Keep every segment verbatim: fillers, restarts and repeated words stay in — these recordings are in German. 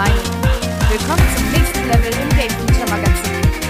Meinung. Willkommen zum nächsten Level im Game Feature Magazin.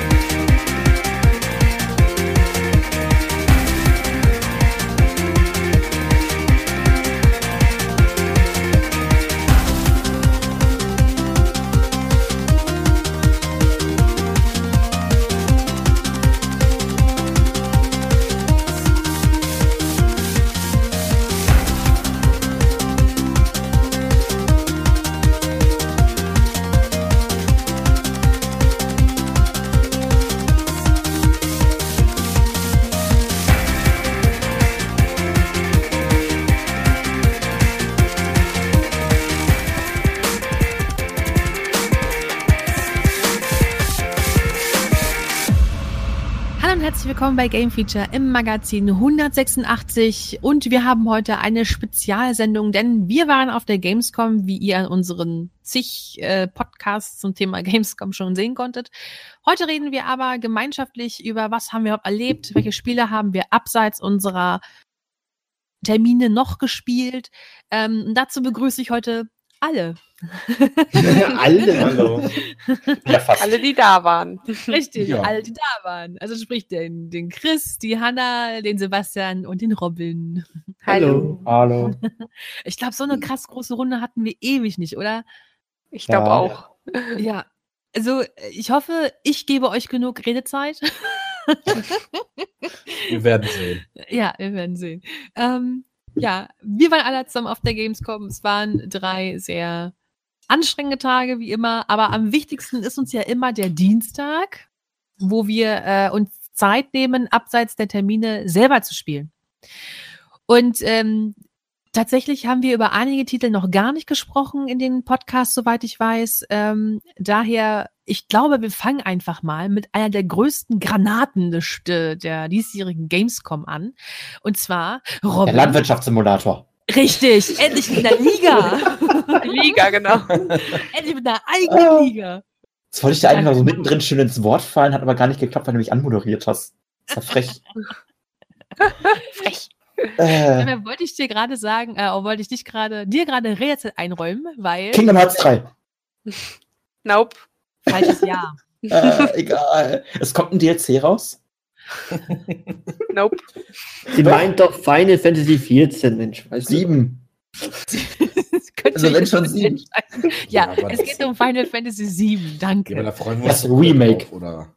Willkommen bei Game Feature im Magazin hundertsechsundachtzig und wir haben heute eine Spezialsendung, denn wir waren auf der Gamescom, wie ihr an unseren zig äh, Podcasts zum Thema Gamescom schon sehen konntet. Heute reden wir aber gemeinschaftlich über, was haben wir erlebt, welche Spiele haben wir abseits unserer Termine noch gespielt. Ähm, dazu begrüße ich heute alle. alle? Hallo. Ja, fast. Alle, die da waren. Richtig, ja. Alle, die da waren. Also sprich den, den Chris, die Hanna, den Sebastian und den Robin. Hallo. Hallo. Ich glaube, so eine krass große Runde hatten wir ewig nicht, oder? Ich glaube Ja. auch. Ja, also ich hoffe, ich gebe euch genug Redezeit. Wir werden sehen. Ja, wir werden sehen. Ähm, ja, wir waren alle zusammen auf der Gamescom. Es waren drei sehr anstrengende Tage, wie immer. Aber am wichtigsten ist uns ja immer der Dienstag, wo wir äh, uns Zeit nehmen, abseits der Termine selber zu spielen. Und ähm, tatsächlich haben wir über einige Titel noch gar nicht gesprochen in den Podcasts, soweit ich weiß. Ähm, daher, ich glaube, wir fangen einfach mal mit einer der größten Granaten des, der diesjährigen Gamescom an. Und zwar Robin. Der Landwirtschaftssimulator. Richtig, endlich mit einer Liga. Liga, genau. Endlich mit einer eigenen Liga. Das wollte ich dir eigentlich noch so mittendrin schön ins Wort fallen, hat aber gar nicht geklappt, weil du mich anmoderiert hast. Das ist ja frech. Frech. Äh, Ja, wollte ich dir gerade sagen, äh, wollte ich dich gerade, dir gerade Rätsel einräumen, weil... Kingdom Hearts drei. Nope. Falsches Jahr. Äh, egal. Es kommt ein D L C raus. Nope. Sie meint doch Final Fantasy vierzehn, Mensch. Weißt du? Sieben. Also wenn schon sieben. Ja, Ja, aber es das- geht um Final Fantasy sieben, danke. Ja, aber da freuen wir Das uns doch Remake. drauf, oder?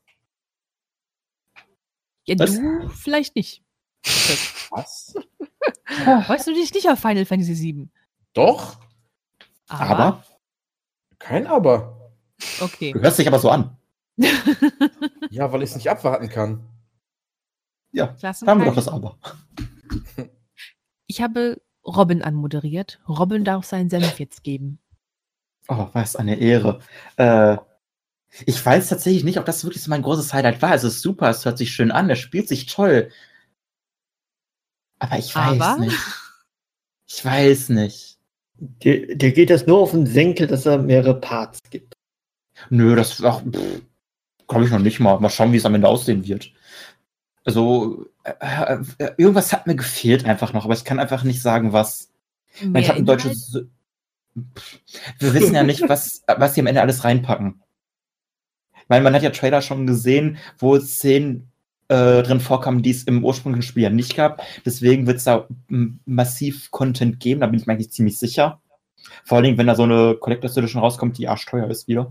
Ja, Was? du vielleicht nicht. Was? Weißt du dich nicht auf Final Fantasy sieben? Doch? Aber, Kein Aber. Okay. du hörst dich aber so an. Ja, weil ich es nicht abwarten kann. Ja, Klassen- da haben wir doch das Aber. Ich habe Robin anmoderiert. Robin darf seinen Senf jetzt geben. Oh, was eine Ehre. Äh, ich weiß tatsächlich nicht, ob das wirklich so mein großes Highlight war. Es ist super, es hört sich schön an, es spielt sich toll. Aber ich weiß Aber? nicht. Ich weiß nicht. Dir, dir geht das nur auf den Senkel, dass er mehrere Parts gibt. Nö, das glaube ich noch nicht mal. Mal schauen, wie es am Ende aussehen wird. Also, äh, äh, irgendwas hat mir gefehlt einfach noch, aber ich kann einfach nicht sagen, was. Ich meine, ich habe ein Inhalt? deutsches. Pff, Wir wissen ja nicht, was, was sie am Ende alles reinpacken. Ich meine, man hat ja Trailer schon gesehen, wo Szenen äh, drin vorkamen, die es im ursprünglichen Spiel ja nicht gab. Deswegen wird es da m- massiv Content geben, da bin ich mir eigentlich ziemlich sicher. Vor allen Dingen, wenn da so eine Collector's Edition rauskommt, die arschteuer ist wieder.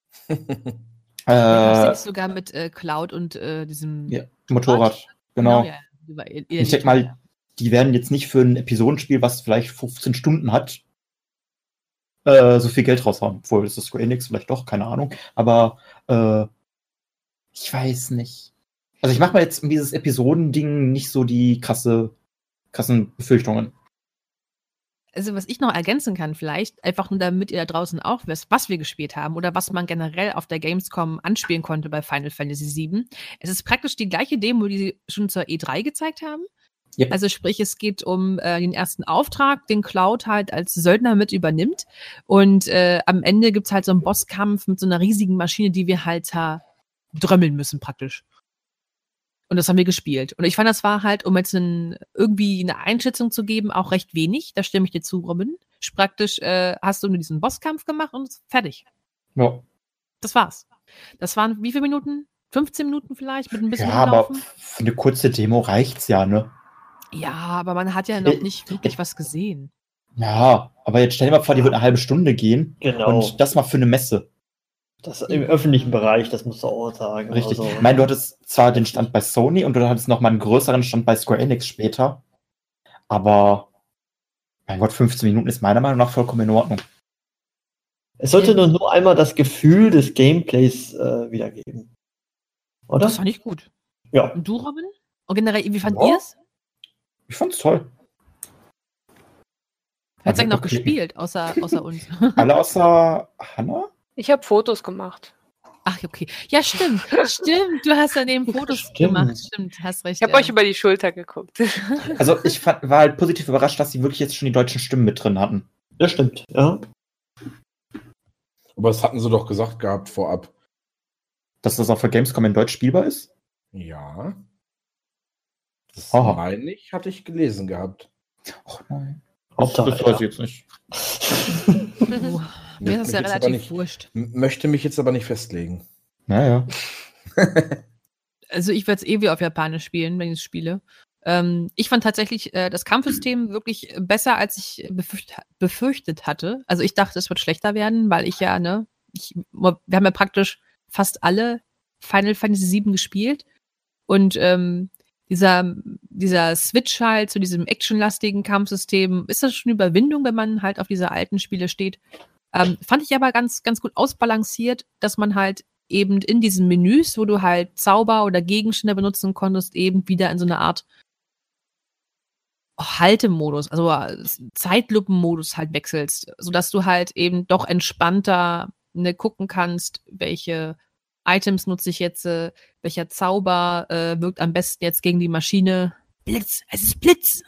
Ja, äh, sogar mit äh, Cloud und äh, diesem ja, Motorrad, genau. ja, über- Ich denke mal, die werden jetzt nicht für ein Episodenspiel, was vielleicht fünfzehn Stunden hat, äh, so viel Geld raushauen. Obwohl, das ist Square Enix vielleicht doch, keine Ahnung. Aber äh, ich weiß nicht. Also ich mache mir jetzt um dieses Episodending nicht so die krasse, krassen Befürchtungen. Also was ich noch ergänzen kann vielleicht, einfach nur damit ihr da draußen auch wisst, was wir gespielt haben oder was man generell auf der Gamescom anspielen konnte bei Final Fantasy sieben. Es ist praktisch die gleiche Demo, die sie schon zur E drei gezeigt haben. Yep. Also sprich, es geht um äh, den ersten Auftrag, den Cloud halt als Söldner mit übernimmt. Und äh, am Ende gibt's halt so einen Bosskampf mit so einer riesigen Maschine, die wir halt äh, drömmeln müssen praktisch. Und das haben wir gespielt. Und ich fand, das war halt, um jetzt ein, irgendwie eine Einschätzung zu geben, auch recht wenig. Da stimme ich dir zu, Robin. Ist praktisch, äh, hast du nur diesen Bosskampf gemacht und fertig. Ja, Das war's. Das waren wie viele Minuten? fünfzehn Minuten vielleicht mit ein bisschen ja aber Rumlaufen? für eine kurze Demo reicht's ja, ne? Ja, aber man hat ja noch nicht wirklich was gesehen. Ja, aber jetzt stell dir mal vor, die wird eine halbe Stunde gehen. Genau. Und das mal für eine Messe. Das im öffentlichen Bereich, das musst du auch sagen. Richtig. Also, Ich meine, du hattest zwar den Stand bei Sony und du hattest noch mal einen größeren Stand bei Square Enix später. Aber, mein Gott, fünfzehn Minuten ist meiner Meinung nach vollkommen in Ordnung. es sollte nur, nur einmal das Gefühl des Gameplays äh, wiedergeben. Oder? Das fand ich gut. Ja. Und du, Robin? Und generell, wie fand Ja. ihr es? Ich fand's toll. Wer hat's Also, eigentlich noch okay. gespielt, außer, außer uns? Alle außer Hannah? Ich habe Fotos gemacht. Ach, okay. Ja, stimmt. Stimmt. Du hast daneben Fotos Stimmt. gemacht. Stimmt, hast recht. Ich habe ja. euch über die Schulter geguckt. Also ich fand, war halt positiv überrascht, dass sie wirklich jetzt schon die deutschen Stimmen mit drin hatten. Das stimmt, ja. Aber das hatten sie doch gesagt gehabt vorab. Dass das auch für Gamescom in Deutsch spielbar ist? Ja. Das Aha. meine ich, hatte ich gelesen gehabt. Ach nein. Das, Hauptsache, das weiß ich ja. jetzt nicht. Oh, mir ist das ja Möchte mich jetzt aber relativ nicht- wurscht. M- Möchte mich jetzt aber nicht festlegen. Naja. Also ich werde es eh wieder auf Japanisch spielen, wenn ich es spiele. Ähm, ich fand tatsächlich äh, das Kampfsystem wirklich besser, als ich befürcht, befürchtet hatte. Also ich dachte, es wird schlechter werden, weil ich ja, ne, ich, wir haben ja praktisch fast alle Final Fantasy sieben gespielt. Und ähm, dieser, dieser Switch halt zu diesem actionlastigen Kampfsystem, ist das schon Überwindung, wenn man halt auf diese alten Spiele steht. Ähm, fand ich aber ganz, ganz gut ausbalanciert, dass man halt eben in diesen Menüs, wo du halt Zauber oder Gegenstände benutzen konntest, eben wieder in so eine Art Haltemodus, also äh, Zeitlupenmodus halt wechselst, sodass du halt eben doch entspannter ne, gucken kannst, welche Items nutze ich jetzt, äh, welcher Zauber äh, wirkt am besten jetzt gegen die Maschine. Blitz, es ist Blitz!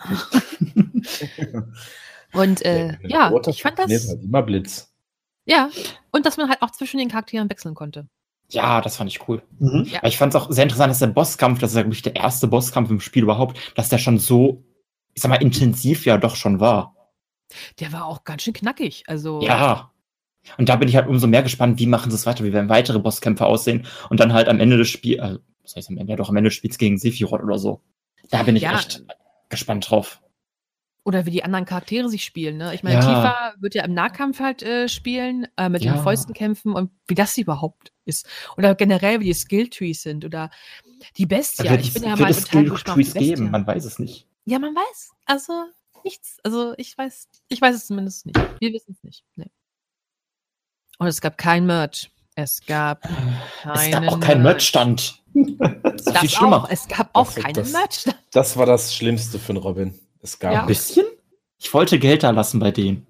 Und äh, Wenn ja, ein Roboter ich fand funktioniert, das, halt immer Blitz. ja, und dass man halt auch zwischen den Charakteren wechseln konnte. Ja, das fand ich cool. Mhm. Ja. Aber ich fand es auch sehr interessant, dass der Bosskampf, das ist ja wirklich der erste Bosskampf im Spiel überhaupt, dass der schon so, ich sag mal, intensiv ja doch schon war. Der war auch ganz schön knackig, also Ja. Und da bin ich halt umso mehr gespannt, wie machen sie es weiter, wie werden weitere Bosskämpfe aussehen und dann halt am Ende des Spiels, äh, was heißt am Ende, ja doch am Ende des Spiels gegen Sephiroth oder so. Da bin ich Ja. echt gespannt drauf. oder wie die anderen Charaktere sich spielen, ne? Ich meine, Ja. Tifa wird ja im Nahkampf halt äh, spielen, äh, mit Ja. den Fäusten kämpfen und wie das überhaupt ist. Oder generell, wie die Skilltrees sind oder die Bestia. Da wird ich es, bin ja wird mal es total gespannt auf die Skill-Trees Bestia. geben, man weiß es nicht. Ja, man weiß. Also nichts. Also ich weiß, ich weiß es zumindest nicht. Wir wissen es nicht. Nee. Und es gab kein Merch. Es gab Es keinen gab auch keinen Merch-Stand. Das ist Das viel schlimmer. auch. Es gab auch Das- keinen das- Merch. Das war das Schlimmste für den Robin. Es gab Ja. Ein bisschen? Ich wollte Geld da lassen bei denen.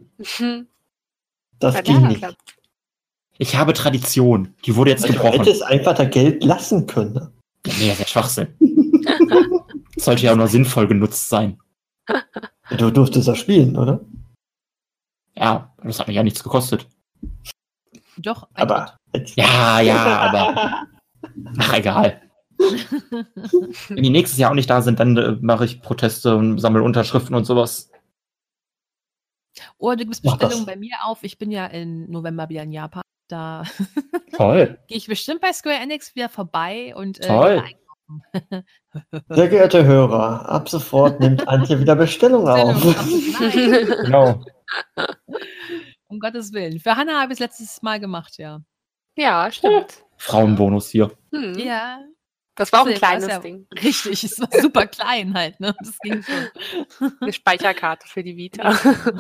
Das Hat ging ja nicht. geklappt. Ich habe Tradition. Die wurde jetzt Du gebrochen. hättest einfach da Geld lassen können. Ne? Nee, das ist ja Schwachsinn. Sollte ja auch nur sinnvoll genutzt sein. Du durftest das spielen, oder? Ja, das hat mich ja nichts gekostet. Doch, Aber. Ja, ja, aber. Ach, egal. Wenn die nächstes Jahr auch nicht da sind, dann äh, mache ich Proteste und sammle Unterschriften und sowas. Oh, du gibst Mach das. Bestellungen bei mir auf. Ich bin ja im November wieder in Japan. Da Toll. gehe ich bestimmt bei Square Enix wieder vorbei und äh, Toll. wieder einkaufen. Sehr geehrte Hörer, ab sofort nimmt Antje wieder Bestellung auf. Nein, Genau. um Gottes Willen. Für Hannah habe ich es letztes Mal gemacht, ja. Ja, stimmt. Frauenbonus hier. Hm. Ja, Das war auch ein Also, das kleines ist ja- Ding. richtig. Es war super klein halt, ne? Das ging schon. Eine Speicherkarte für die Vita.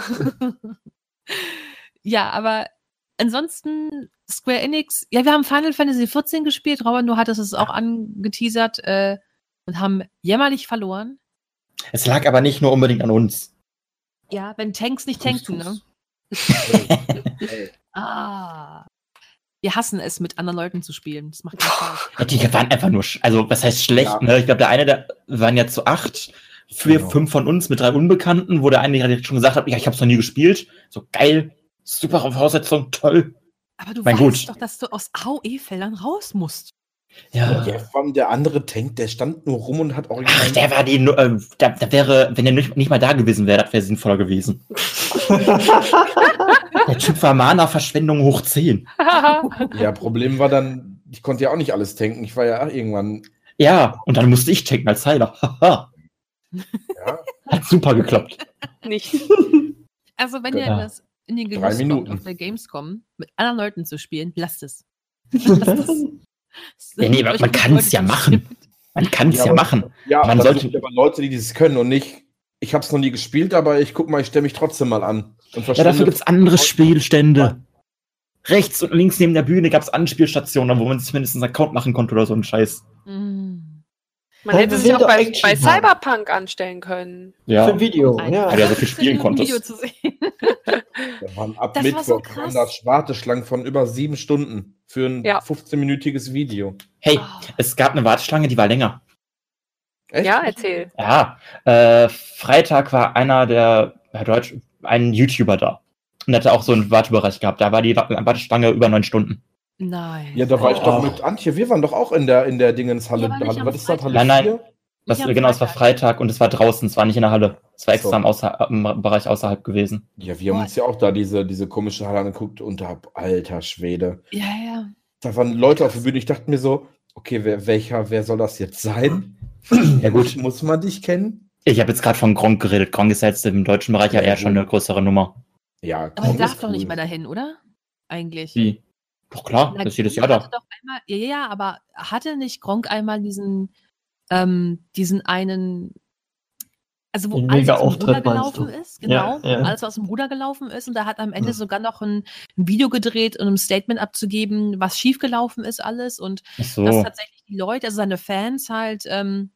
Ja, aber ansonsten Square Enix, ja, wir haben Final Fantasy vierzehn gespielt. Robin, du hattest es auch angeteasert äh, und haben jämmerlich verloren. Es lag aber nicht nur unbedingt an uns. Ja, wenn Tanks nicht Tus, tanken, tus. ne? Ah. Wir hassen es, mit anderen Leuten zu spielen. Das macht keinen Spaß. Ja, die waren einfach nur, sch- also was heißt schlecht, Ja. ne? Ich glaube, der eine, der waren ja zu acht, vier, Genau. fünf von uns mit drei Unbekannten, wo der eine direkt schon gesagt hat, ja, ich hab's noch nie gespielt. So geil, super Voraussetzung, toll. Aber du Mein weißt Gut. doch, dass du aus A O E-Feldern raus musst. Ja. Ja, vor allem der andere Tank, der stand nur rum und hat original. Ach, der war die, Nu- äh, da, da wäre, wenn er nicht, nicht mal da gewesen wäre, das wäre sinnvoller gewesen. Der Typ war Mana-Verschwendung hoch zehn. Ja, Problem war dann, ich konnte ja auch nicht alles tanken. Ich war ja auch irgendwann. Ja, und dann musste ich tanken als Heiler. Haha. Ja, Hat super geklappt. Nicht. Also, wenn ihr Ja. das in den Drei Genuss kommt, Minuten. auf der Gamescom mit anderen Leuten zu spielen, lasst es. Lasst es. Ja, nee, man kann es ja machen. Man kann es Ja, ja, aber- machen. ja Man das sollte- sind aber Leute, die dieses können und nicht. Ich habe es noch nie gespielt, aber ich guck mal, ich stelle mich trotzdem mal an. Und Ja, dafür verschwinde- gibt es andere Spielstände. Rechts und links neben der Bühne gab es Anspielstationen, wo man sich mindestens einen Account machen konnte oder so ein Scheiß. Mm. Man Ja, hätte wir sich will auch doch bei, Action bei haben. Cyberpunk anstellen können. Ja. Für ein Video, Ein- ja. Weil du ja so viel fünfzehn spielen Minuten konntest. Video zu sehen. Da waren ab Das war Mittwoch so krass. waren da Warteschlangen von über sieben Stunden für ein Ja. fünfzehn-minütiges Video. Hey, Oh. es gab eine Warteschlange, die war länger. Echt? Ja, erzähl. Ja, äh, Freitag war einer der, ja, Deutsch, ein YouTuber da. Und der hatte auch so einen Wartebereich gehabt. Da war die Wa- Warteschlange über neun Stunden. Nein. Ja, da war ich Oh. doch mit Antje. Wir waren doch auch in der, in der Dingenshalle. Ja, aber nicht Halle. am Was ist das? Halle Nein, nein. vier? Das, Nicht am genau, es war Freitag. Freitag und es war draußen, es war nicht in der Halle. Es war extra So. im, Außer im Bereich außerhalb gewesen. Ja, wir haben Boah. uns ja auch da diese, diese komische Halle angeguckt und da, alter Schwede. Ja, ja. Da waren Leute auf der Bühne. Ich dachte mir so, okay, wer, welcher, wer soll das jetzt sein? Ja, gut. Muss man dich kennen? Ich habe jetzt gerade von Gronk geredet. Gronk ist jetzt im deutschen Bereich ja Ja, eher gut. schon eine größere Nummer. Ja, Aber Gronk er darf ist doch cool. nicht mehr dahin, oder? Eigentlich. Wie? Doch klar, Na, das ist jedes Gronk Jahr hatte da. Doch einmal, ja, ja, aber hatte nicht Gronk einmal diesen, ähm, diesen einen, also wo Den alles aus dem Mega-Auftritt, Ruder meinst gelaufen du? ist, genau, Ja, ja. wo alles aus dem Ruder gelaufen ist und da hat am Ende Hm. sogar noch ein, ein Video gedreht, um ein Statement abzugeben, was schiefgelaufen ist alles und Ach so. dass tatsächlich die Leute, also seine Fans halt ähm,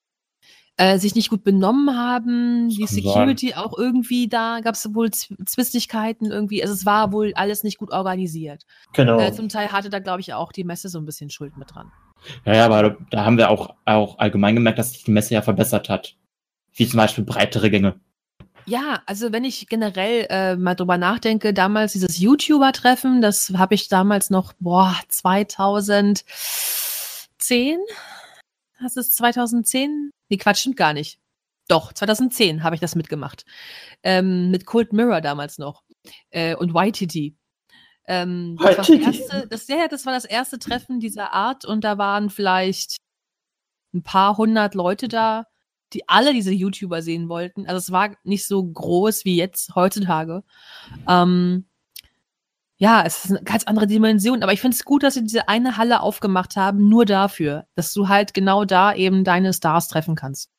äh, sich nicht gut benommen haben, die kann Security auch irgendwie, da gab es wohl Z- Zwistigkeiten irgendwie, also es war wohl alles nicht gut organisiert. Genau. Äh, zum Teil hatte da, glaube ich, auch die Messe so ein bisschen Schuld mit dran. Ja, ja, aber da haben wir auch, auch allgemein gemerkt, dass sich die Messe ja verbessert hat. Wie zum Beispiel breitere Gänge. Ja, also wenn ich generell äh, mal drüber nachdenke, damals dieses YouTuber-Treffen, das habe ich damals noch, boah, zweitausendzehn? Das ist zweitausendzehn? Nee, Quatsch, stimmt gar nicht. Doch, zweitausendzehn habe ich das mitgemacht. Ähm, mit Cold Mirror damals noch. Äh, und Waititi. Ähm, das, war das, Waititi. erste, das, ja, das war das erste Treffen dieser Art und da waren vielleicht ein paar hundert Leute da, die alle diese YouTuber sehen wollten. Also es war nicht so groß wie jetzt heutzutage. Ähm, ja, es ist eine ganz andere Dimension, aber ich finde es gut, dass sie diese eine Halle aufgemacht haben, nur dafür, dass du halt genau da eben deine Stars treffen kannst.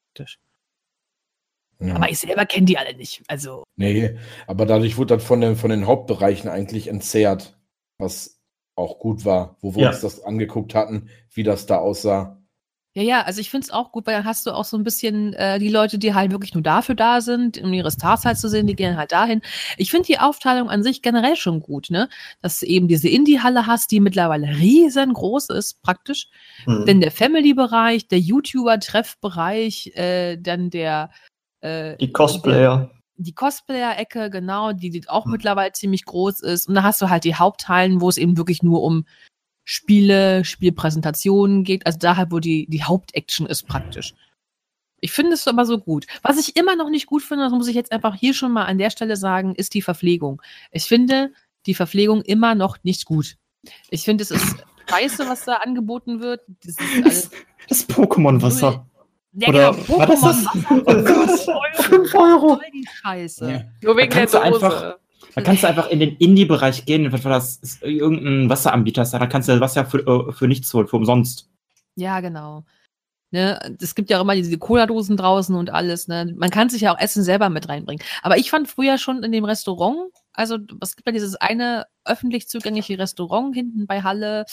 Ja. Aber ich selber kenne die alle nicht. Also, Nee, aber dadurch wurde das von den, von den Hauptbereichen eigentlich entzerrt, was auch gut war, wo wir Ja. uns das angeguckt hatten, wie das da aussah. ja, ja, also ich finde es auch gut, weil dann hast du auch so ein bisschen äh, die Leute, die halt wirklich nur dafür da sind, um ihre Stars halt zu sehen, die gehen halt dahin. Ich finde die Aufteilung an sich generell schon gut, ne? Dass du eben diese Indie-Halle hast, die mittlerweile riesengroß ist, praktisch. Hm. Denn der Family-Bereich, der YouTuber-Treff-Bereich, äh, dann der äh, Die Cosplayer. die Cosplayer-Ecke, genau, die, die auch Hm. mittlerweile ziemlich groß ist. Und da hast du halt die Haupthallen, wo es eben wirklich nur um Spiele, Spielpräsentationen geht. Also da halt, wo die, die Hauptaction ist praktisch. Ich finde es aber so gut. Was ich immer noch nicht gut finde, das muss ich jetzt einfach hier schon mal an der Stelle sagen, ist die Verpflegung. Ich finde die Verpflegung immer noch nicht gut. Ich finde, es ist scheiße, was da angeboten wird. Das ist alles Das Pokémon-Wasser. ja, Oder genau, war das das? Pokémon-Wasser. fünf Euro. Voll die Scheiße. Nur wegen Da der kannst du Dose. einfach- Da kannst du einfach in den Indie-Bereich gehen, was war das? Ist irgendein Wasseranbieter ist da, da kannst du das Wasser für, äh, für nichts holen, für umsonst. Ja, genau. Ne, es gibt ja auch immer diese Cola-Dosen draußen und alles. Ne? Man kann sich ja auch Essen selber mit reinbringen. Aber ich fand früher schon in dem Restaurant, also es gibt ja dieses eine öffentlich zugängliche Restaurant hinten bei Halle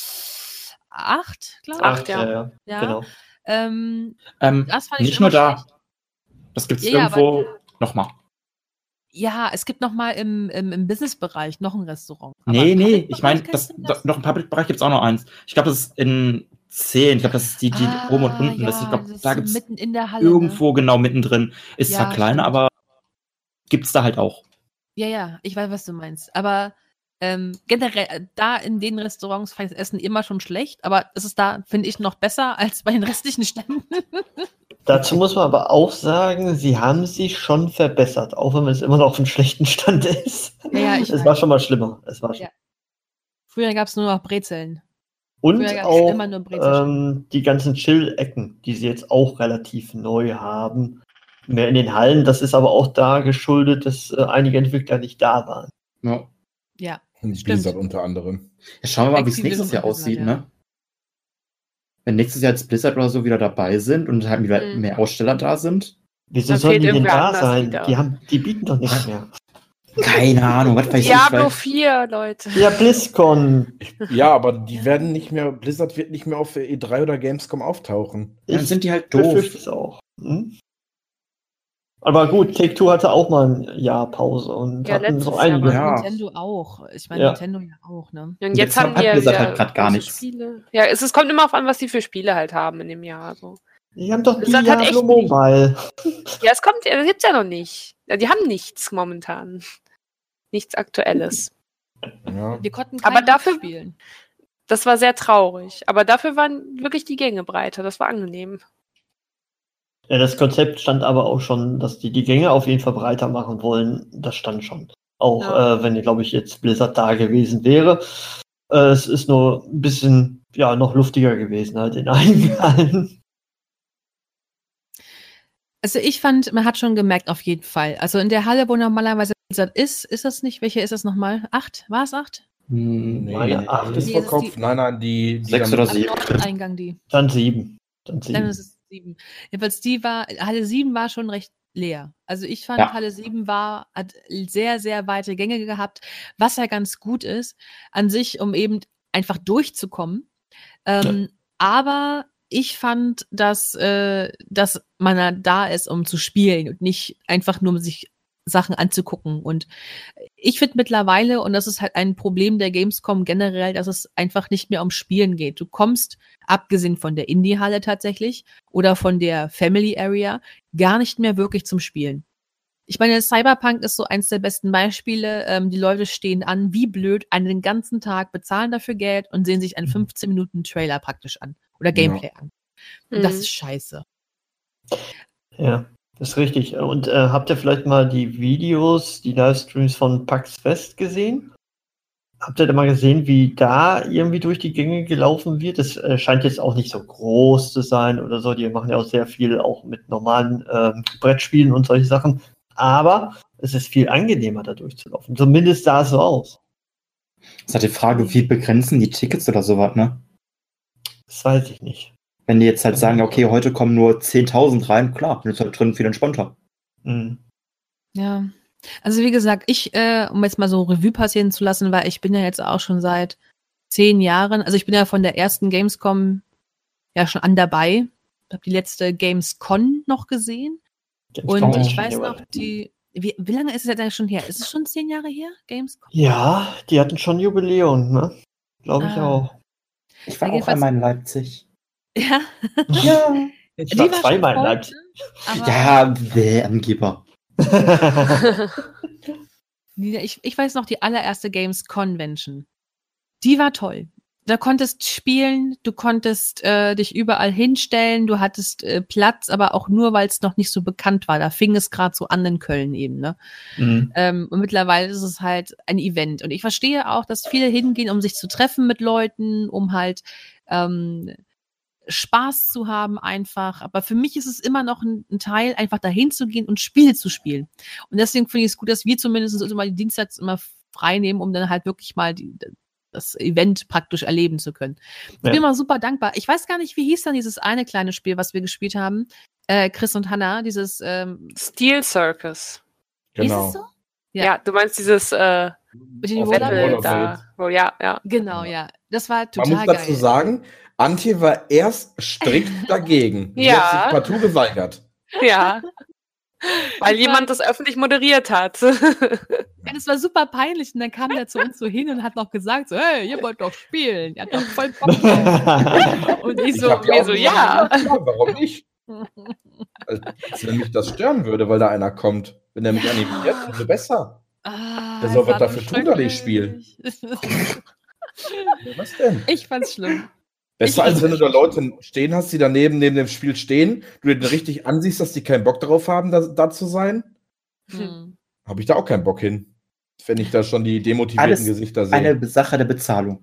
acht, glaube ich. Acht, ja. ja, ja. Ja. Genau. Ähm, Ähm, das fand ich nicht schon nur immer da. schlecht. Das gibt's Ja, ja, irgendwo nochmal. Ja, es gibt noch mal im, im, im Business-Bereich noch ein Restaurant. Aber Nee, im nee, Public-Bereich ich meine, kennst das, du da- noch im Public-Bereich gibt's auch noch eins. Ich glaube, das ist in zehn. Ich glaube, das ist die, die Ah, oben und unten ja, ist. Ich glaube, das da ist gibt's mitten in der Halle. irgendwo genau mittendrin. Ist Ja, zwar kleiner, stimmt. aber gibt's da halt auch. Ne? Ja, ja, ich weiß, was du meinst. Aber Ähm, generell, äh, da in den Restaurants fand ich das Essen immer schon schlecht, aber es ist da, finde ich, noch besser als bei den restlichen Ständen. Dazu muss man aber auch sagen, sie haben sich schon verbessert, auch wenn es immer noch auf einem schlechten Stand ist. Ja, ja, ich es weiß. war schon mal schlimmer. Es war schon. Ja. Früher gab es nur noch Brezeln. Und Früher gab's auch immer nur Brezelchen. ähm, die ganzen Chill-Ecken, die sie jetzt auch relativ neu haben. Mehr in den Hallen. Das ist aber auch da geschuldet, dass äh, einige Entwickler nicht da waren. Ja. Ja, Und Stimmt. Blizzard unter anderem. Ja, schauen wir mal, wie es Activision nächstes Jahr und aussieht, Blizzard, ja. ne? Wenn nächstes Jahr jetzt Blizzard oder so wieder dabei sind und halt wieder Mhm. mehr Aussteller da sind. Wieso Da sollen fehlt die denn irgendwer da anders sein? wieder. Die, haben, die bieten doch nichts mehr. Keine Ahnung, was weiß ich. Diablo weil- vier, Leute. Ja, BlizzCon. Ja, aber die werden nicht mehr, Blizzard wird nicht mehr auf E drei oder Gamescom auftauchen. Dann sind die halt befürchte doof. es auch. Hm? Aber gut, Take-Two hatte auch mal ein Jahr Pause und Ja, hatten letztes noch Jahr einige. war- Ja. Nintendo auch. Ich meine, Ja. Nintendo ja auch, ne? Und Jetzt jetzt haben hat die ja Blizzard wieder halt grad gar große nichts. Spiele. Ja, es, es kommt immer auf an, was die für Spiele halt haben in dem Jahr. So. Die haben doch Blizzard hat Diablo echt nicht- Mobile. Ja, es kommt, das gibt's ja noch nicht. Ja, die haben nichts momentan. Nichts Aktuelles. Ja. Wir konnten Aber kein dafür- spielen. Das war sehr traurig. Aber dafür waren wirklich die Gänge breiter. Das war angenehm. Ja, das Konzept stand aber auch schon, dass die die Gänge auf jeden Fall breiter machen wollen. Das stand schon. Auch Ja. äh, wenn, glaube ich, jetzt Blizzard da gewesen wäre. Äh, es ist nur ein bisschen, ja, noch luftiger gewesen halt in einigen Hallen. Also ich fand, man hat schon gemerkt, auf jeden Fall. Also in der Halle, wo normalerweise Blizzard ist, ist das nicht, welche ist das nochmal? Acht? War es acht? Hm, Nee, Meine acht. acht ist Nee, das ist verkauft. die- Nein, nein, die, die Sechs damit- oder Am sieben. Nordeingang die. Dann sieben. Dann sieben. Dann ist es sieben. Jedenfalls die war, Halle sieben war schon recht leer. Also ich fand, Ja. Halle sieben war, hat sehr, sehr weite Gänge gehabt, was ja ganz gut ist, an sich, um eben einfach durchzukommen. Ähm, Aber ich fand, dass, äh, dass man da da ist, um zu spielen und nicht einfach nur um sich Sachen anzugucken. Und ich finde mittlerweile, und das ist halt ein Problem der Gamescom generell, dass es einfach nicht mehr um Spielen geht. Du kommst, abgesehen von der Indie-Halle tatsächlich oder von der Family Area, gar nicht mehr wirklich zum Spielen. Ich meine, Cyberpunk ist so eins der besten Beispiele. Ähm, die Leute stehen an, wie blöd, einen ganzen Tag, bezahlen dafür Geld und sehen sich einen fünfzehn Minuten Trailer praktisch an oder Gameplay an. Und das Mhm. ist scheiße. Ja, das ist richtig. Und äh, habt ihr vielleicht mal die Videos, die Livestreams von PAX Fest gesehen? Habt ihr da mal gesehen, wie da irgendwie durch die Gänge gelaufen wird? Das äh, scheint jetzt auch nicht so groß zu sein oder so. Die machen ja auch sehr viel auch mit normalen ähm, Brettspielen und solche Sachen. Aber es ist viel angenehmer, da durchzulaufen. Zumindest sah es so aus. Das ist halt die Frage, wie begrenzen die Tickets oder sowas, ne? Das weiß ich nicht. Wenn die jetzt halt sagen, okay, heute kommen nur zehntausend rein, klar, dann ist halt drin viel entspannter. Hm. Ja. Also wie gesagt, ich, äh, um jetzt mal so Revue passieren zu lassen, weil ich bin ja jetzt auch schon seit zehn Jahren, also ich bin ja von der ersten Gamescom ja schon an dabei. Ich habe die letzte Gamescon noch gesehen. Und Gamescom ist ich schon weiß hier noch, was. die, wie, wie lange ist es jetzt eigentlich schon her? Ist es schon zehn Jahre her, Gamescom? Ja, die hatten schon Jubiläum, ne? Glaube ich Ah. auch. Ich war Ja, auch jedenfalls- einmal in Leipzig. Ja. Ja. Ich Die war schon zweimal in voll, Leipzig. ne? Aber Ja, bäh, Angeber. Nee, ich, ich weiß noch, die allererste Games Convention. Die war toll. Da konntest spielen, du konntest äh, dich überall hinstellen, du hattest äh, Platz, aber auch nur, weil es noch nicht so bekannt war. Da fing es gerade so an in Köln eben, ne? Mhm. Ähm, und mittlerweile ist es halt ein Event. Und ich verstehe auch, dass viele hingehen, um sich zu treffen mit Leuten, um halt ähm, Spaß zu haben einfach. Aber für mich ist es immer noch ein, ein Teil, einfach dahin zu gehen und Spiele zu spielen. Und deswegen finde ich es gut, dass wir zumindest immer die Dienstags immer frei nehmen, um dann halt wirklich mal die, das Event praktisch erleben zu können. Ich Ja. bin mal super dankbar. Ich weiß gar nicht, wie hieß dann dieses eine kleine Spiel, was wir gespielt haben. Äh, Chris und Hannah, dieses ähm, Steel Circus. Genau. Ist es so? Ja, Ja. du meinst dieses äh, Mit den Auf Roller- Roller- Battle da. Oh, ja, ja. Genau, ja. Das war Man total muss dazu geil. sagen, Antje war erst strikt dagegen. Sie Ja. hat sich partout geweigert. Ja. Weil Ich jemand war- das öffentlich moderiert hat. Ja, das war super peinlich und dann kam der zu uns so hin und hat noch gesagt, so, hey, ihr wollt doch spielen. Ihr habt doch voll Bock drauf. Und ich so, hab mir auch so, gesagt, ja. klar, warum nicht? Als wenn mich das stören würde, weil da einer kommt. Wenn er mich animiert, umso besser. ah, Ah, Wer soll es was war dafür so tun, da das Spiel? schrecklich. Was denn? Ich fand's schlimm. Besser Ich- als wenn du da Leute stehen hast, die daneben neben dem Spiel stehen, du den richtig ansiehst, dass die keinen Bock darauf haben, da, da zu sein. Hm. Habe ich da auch keinen Bock hin. Wenn ich da schon die demotivierten Alles Gesichter sehe. Eine Sache der Bezahlung.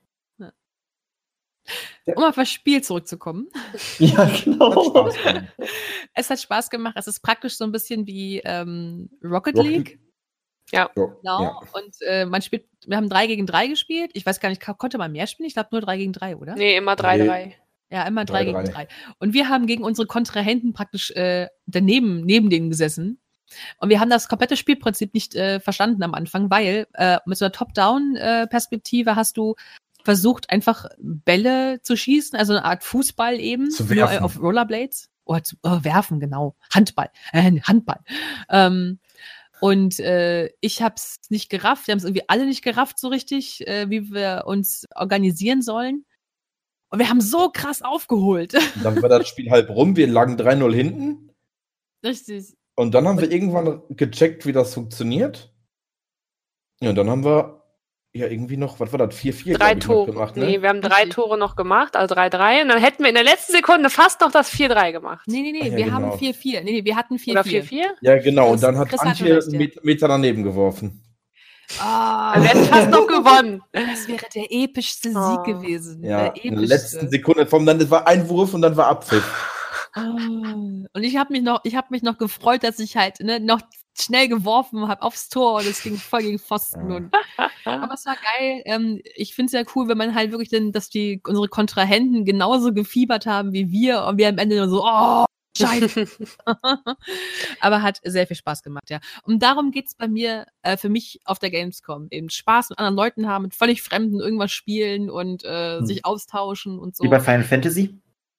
Um auf das Spiel zurückzukommen. Ja, Hat genau. Spaß gemacht. Es hat Spaß gemacht. Es ist praktisch so ein bisschen wie ähm, Rocket, Rocket- League. So, Genau. ja. Und äh, man spielt, wir haben drei gegen drei gespielt. Ich weiß gar nicht, ka- konnte man mehr spielen? Ich glaube nur drei gegen drei, oder? Nee, immer drei Nee. drei. Ja, immer drei, Drei, gegen drei. drei. Und wir haben gegen unsere Kontrahenten praktisch äh, daneben, neben denen gesessen. Und wir haben das komplette Spielprinzip nicht äh, verstanden am Anfang, weil äh, mit so einer Top-Down-Perspektive hast du versucht, einfach Bälle zu schießen, also eine Art Fußball eben, Zu nur werfen. auf Rollerblades. Oder zu oh, werfen, genau. Handball. Äh, Handball. Ähm, und äh, ich habe es nicht gerafft. Wir haben es irgendwie alle nicht gerafft so richtig, äh, wie wir uns organisieren sollen. Und wir haben so krass aufgeholt. Und dann war das Spiel halb rum, wir lagen drei null hinten. Richtig. Und dann haben wir irgendwann gecheckt, wie das funktioniert. Ja, und dann haben wir ja irgendwie noch, was war das, vier vier Drei glaub ich, noch Tore. gemacht, ne? Nee, wir haben drei Richtig. Tore noch gemacht, also drei drei. Und dann hätten wir in der letzten Sekunde fast noch das vier drei gemacht. Nee, nee, nee, Ah, ja, wir genau. haben vier vier. Nee, nee, wir hatten vier Oder vier. vier vier? Ja, genau. Chris- Und dann hat Chris hatte Antje recht, ja. mit Meter daneben geworfen. Ah, Dann hätten wir fast noch gewonnen. das wäre der epischste Sieg Oh. gewesen. Ja, der in der epischste. letzten Sekunde. Vom, dann, das war ein Wurf und dann war Abpfiff. Ah. Und ich habe mich noch, ich habe mich noch gefreut, dass ich halt ne, noch schnell geworfen habe aufs Tor und es ging voll gegen Pfosten. Ja. Und, aber es war geil. Ähm, ich finde es ja cool, wenn man halt wirklich dann, dass die unsere Kontrahenten genauso gefiebert haben wie wir und wir am Ende nur so, oh, Scheiße. Aber hat sehr viel Spaß gemacht, ja. Und darum geht's bei mir, äh, für mich auf der Gamescom. Eben Spaß mit anderen Leuten haben, mit völlig Fremden irgendwas spielen und äh, Hm. sich austauschen und so. Wie bei Final Fantasy?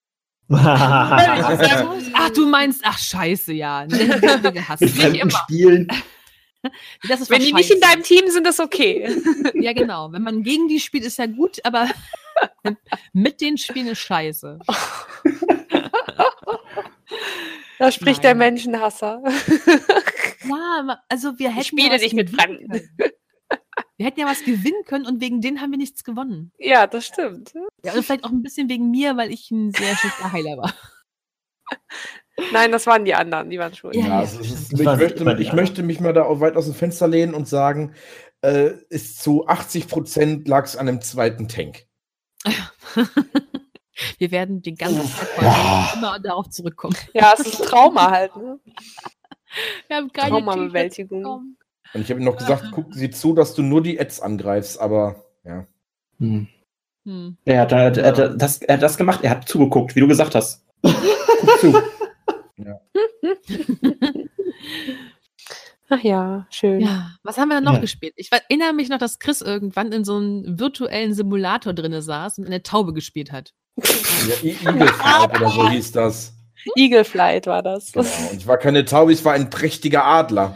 Ach, du meinst, ach scheiße, ja. Den haben wir gehasst. Mit Nicht fremden immer. Spielen. Das ist Wenn was die nicht in scheiße. deinem Team sind, ist okay. Ja, genau. Wenn man gegen die spielt, ist ja gut, aber mit den Spielen ist scheiße. Da spricht Nein. der Menschenhasser. Ja, ma- also wir hätten Ich spiele ja was nicht mit gewinnen Fremden. können. Wir hätten ja was gewinnen können und wegen denen haben wir nichts gewonnen. Ja, das stimmt. Ja, und vielleicht auch ein bisschen wegen mir, weil ich ein sehr schlechter Heiler war. Nein, das waren die anderen, die waren schuld. Ja, Ja, also es ist, Das ich, waren möchte, immer die ich anderen. möchte mich mal da auch weit aus dem Fenster lehnen und sagen, äh, ist zu achtzig Prozent lag es an dem zweiten Tank. Wir werden den ganzen Tag Ja. immer darauf zurückkommen. Ja, es ist ein Trauma halt. Ne? Wir haben keine Traumabewältigung. T-Shirts bekommen. Und ich habe ihm noch gesagt, guck, sieh zu, dass du nur die Ads angreifst, aber ja. Hm. Hm. Er, hat, er, hat, er, hat das, er hat das gemacht, er hat zugeguckt, wie du gesagt hast. Guck zu. Ach ja, schön. Ja, was haben wir dann noch Ja. gespielt? Ich erinnere mich noch, dass Chris irgendwann in so einem virtuellen Simulator drinne saß und eine Taube gespielt hat. ja E- Eagle Flight oder so hieß das. Eagle Flight war das. Genau. Und ich war keine Taube, ich war ein prächtiger Adler.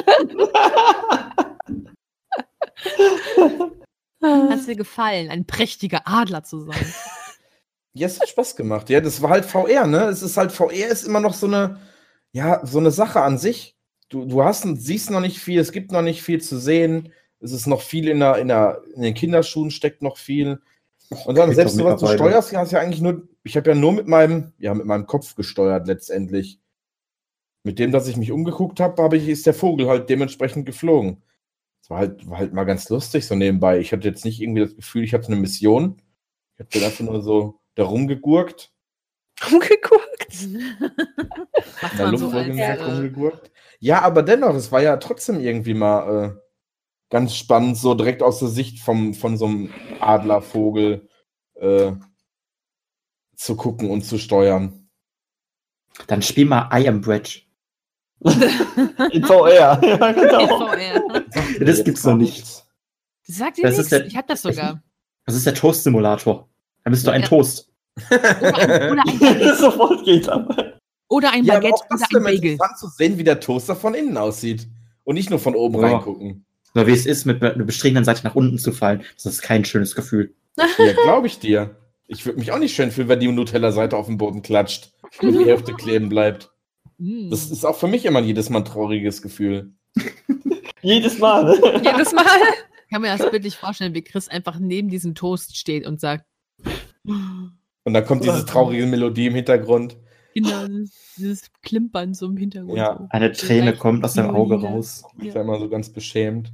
Hat es dir gefallen, ein prächtiger Adler zu sein? Ja, es hat Spaß gemacht. Ja, das war halt V R, ne? Es ist halt, V R ist immer noch so eine, ja, so eine Sache an sich. Du, du hast, siehst noch nicht viel, es gibt noch nicht viel zu sehen. Es ist noch viel in, der, in, der, in den Kinderschuhen, steckt noch viel. Und dann, Geht selbst doch du, was du mittlerweile. steuerst, hast ja eigentlich nur, ich habe ja nur mit meinem, ja, mit meinem Kopf gesteuert letztendlich. Mit dem, dass ich mich umgeguckt habe, habe ich, ist der Vogel halt dementsprechend geflogen. Das war halt, war halt mal ganz lustig so nebenbei. Ich hatte jetzt nicht irgendwie das Gefühl, ich hatte eine Mission. Ich habe dann einfach nur so da rumgegurkt. Umgeguckt. Macht In der man Luft so als, wohlgemerkt äh, rumgegurkt. Ja, aber dennoch, es war ja trotzdem irgendwie mal äh, ganz spannend, so direkt aus der Sicht vom, von so einem Adlervogel äh, zu gucken und zu steuern. Dann spiel mal I Am Bridge. In V R. Ja, genau. V R. Das Jetzt gibt's noch gar nicht. nichts. Das sagt dir Das ist nichts? der- Ich hab das sogar. Das ist der Toast-Simulator. Da bist du ein Ja. Toast. Oder ein, oder ein Baguette. Sofort geht's ab. Oder ein Ja, aber Baguette auch das oder wäre ein mal Bagel. interessant zu sehen, wie der Toaster von innen aussieht. Und nicht nur von oben Ja. reingucken. Nur wie es ist, mit einer bestrebenden Seite nach unten zu fallen. Das ist kein schönes Gefühl. Ja, glaube ich dir. Ich würde mich auch nicht schön fühlen, wenn die Nutella-Seite auf den Boden klatscht und die Hälfte kleben bleibt. Mm. Das ist auch für mich immer jedes Mal ein trauriges Gefühl. Jedes Mal. Ne? Jedes Mal. Ich kann mir das bildlich vorstellen, wie Chris einfach neben diesem Toast steht und sagt, Und dann kommt diese traurige Melodie im Hintergrund. genau, dieses, dieses Klimpern so im Hintergrund. Ja, so. Eine Träne Vielleicht kommt aus dem Auge Violine. raus. Ich Ja. war immer so ganz beschämt.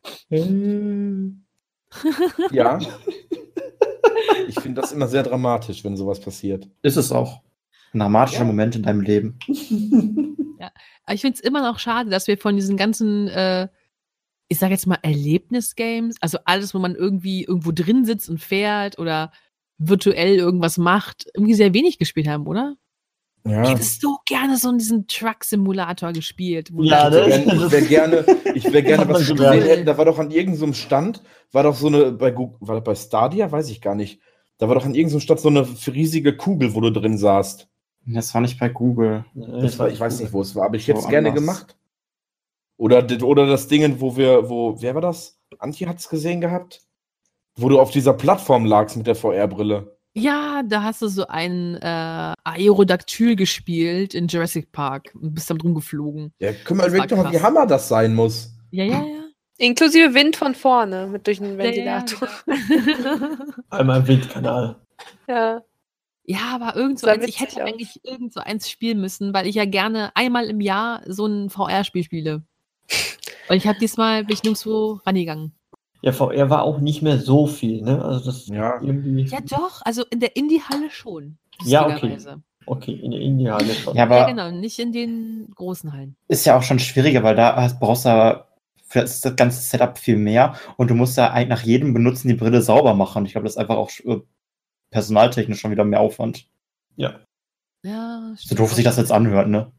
Ja. Ich finde das immer sehr dramatisch, wenn sowas passiert. Ist es auch. Ein dramatischer Ja. Moment in deinem Leben. Aber ich finde es immer noch schade, dass wir von diesen ganzen, äh, ich sage jetzt mal Erlebnisgames, also alles, wo man irgendwie irgendwo drin sitzt und fährt oder virtuell irgendwas macht, irgendwie sehr wenig gespielt haben, oder? Ich Ja. hätte so gerne so diesen Truck-Simulator gespielt. wo Ja, du- ne? Ich wäre gerne, ich wär gerne Hat man was wir gemerkt. gesehen hätten. Da war doch an irgendeinem Stand, war doch so eine, bei Google, war das bei Stadia? Weiß ich gar nicht. Da war doch an irgendeinem Stand so eine riesige Kugel, wo du drin saßt. Das war nicht bei Google. Das war, ich weiß nicht, wo es war, aber ich hätte es Woanders. gerne gemacht. Oder, d- oder das Ding, wo wir, wo, wer war das? Antje hat es gesehen gehabt? Wo du auf dieser Plattform lagst mit der V R-Brille. Ja, da hast du so ein äh, Aerodactyl gespielt in Jurassic Park und bist dann drum geflogen. Ja, können wir Das war überlegen, doch mal, wie krass. Hammer das sein muss. Ja, ja, ja. Inklusive Wind von vorne, mit durch den Ja, ja, Ventilator. genau. Einmal im Windkanal. Ja. Ja, aber irgend so Sah eins, ich witzig hätte aus. eigentlich irgend so eins spielen müssen, weil ich ja gerne einmal im Jahr so ein V R-Spiel spiele. Und ich habe diesmal, bin ich nirgendwo rangegangen. Ja, V R war auch nicht mehr so viel, ne? Also das Ja. irgendwie. Ja doch, also in der Indie-Halle schon. Ja, okay. lustigerweise. Okay, in der Indianer schon. Ja, aber Ja, genau, nicht in den großen Hallen. ist ja auch schon schwieriger, weil da hast, brauchst du ja für das das ganze Setup viel mehr und du musst ja eigentlich nach jedem Benutzen die Brille sauber machen. Ich glaube, das ist einfach auch äh, personaltechnisch schon wieder mehr Aufwand. Ja. Ja, So doof sich das jetzt anhört, ne?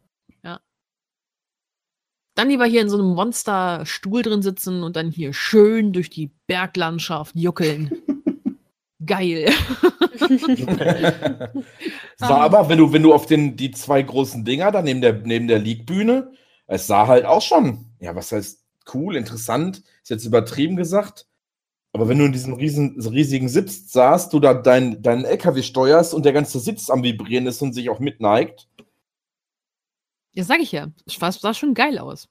Dann lieber hier in so einem Monster-Stuhl drin sitzen und dann hier schön durch die Berglandschaft juckeln. Geil. Sah aber, wenn du, wenn du auf den, die zwei großen Dinger da neben der, neben der League-Bühne, es sah halt auch schon, ja, was heißt cool, interessant, ist jetzt übertrieben gesagt. Aber wenn du in diesem riesen, riesigen Sitz saßt, du da deinen dein L K W steuerst und der ganze Sitz am Vibrieren ist und sich auch mitneigt. Ja, sag ich ja. Es war- sah schon geil aus.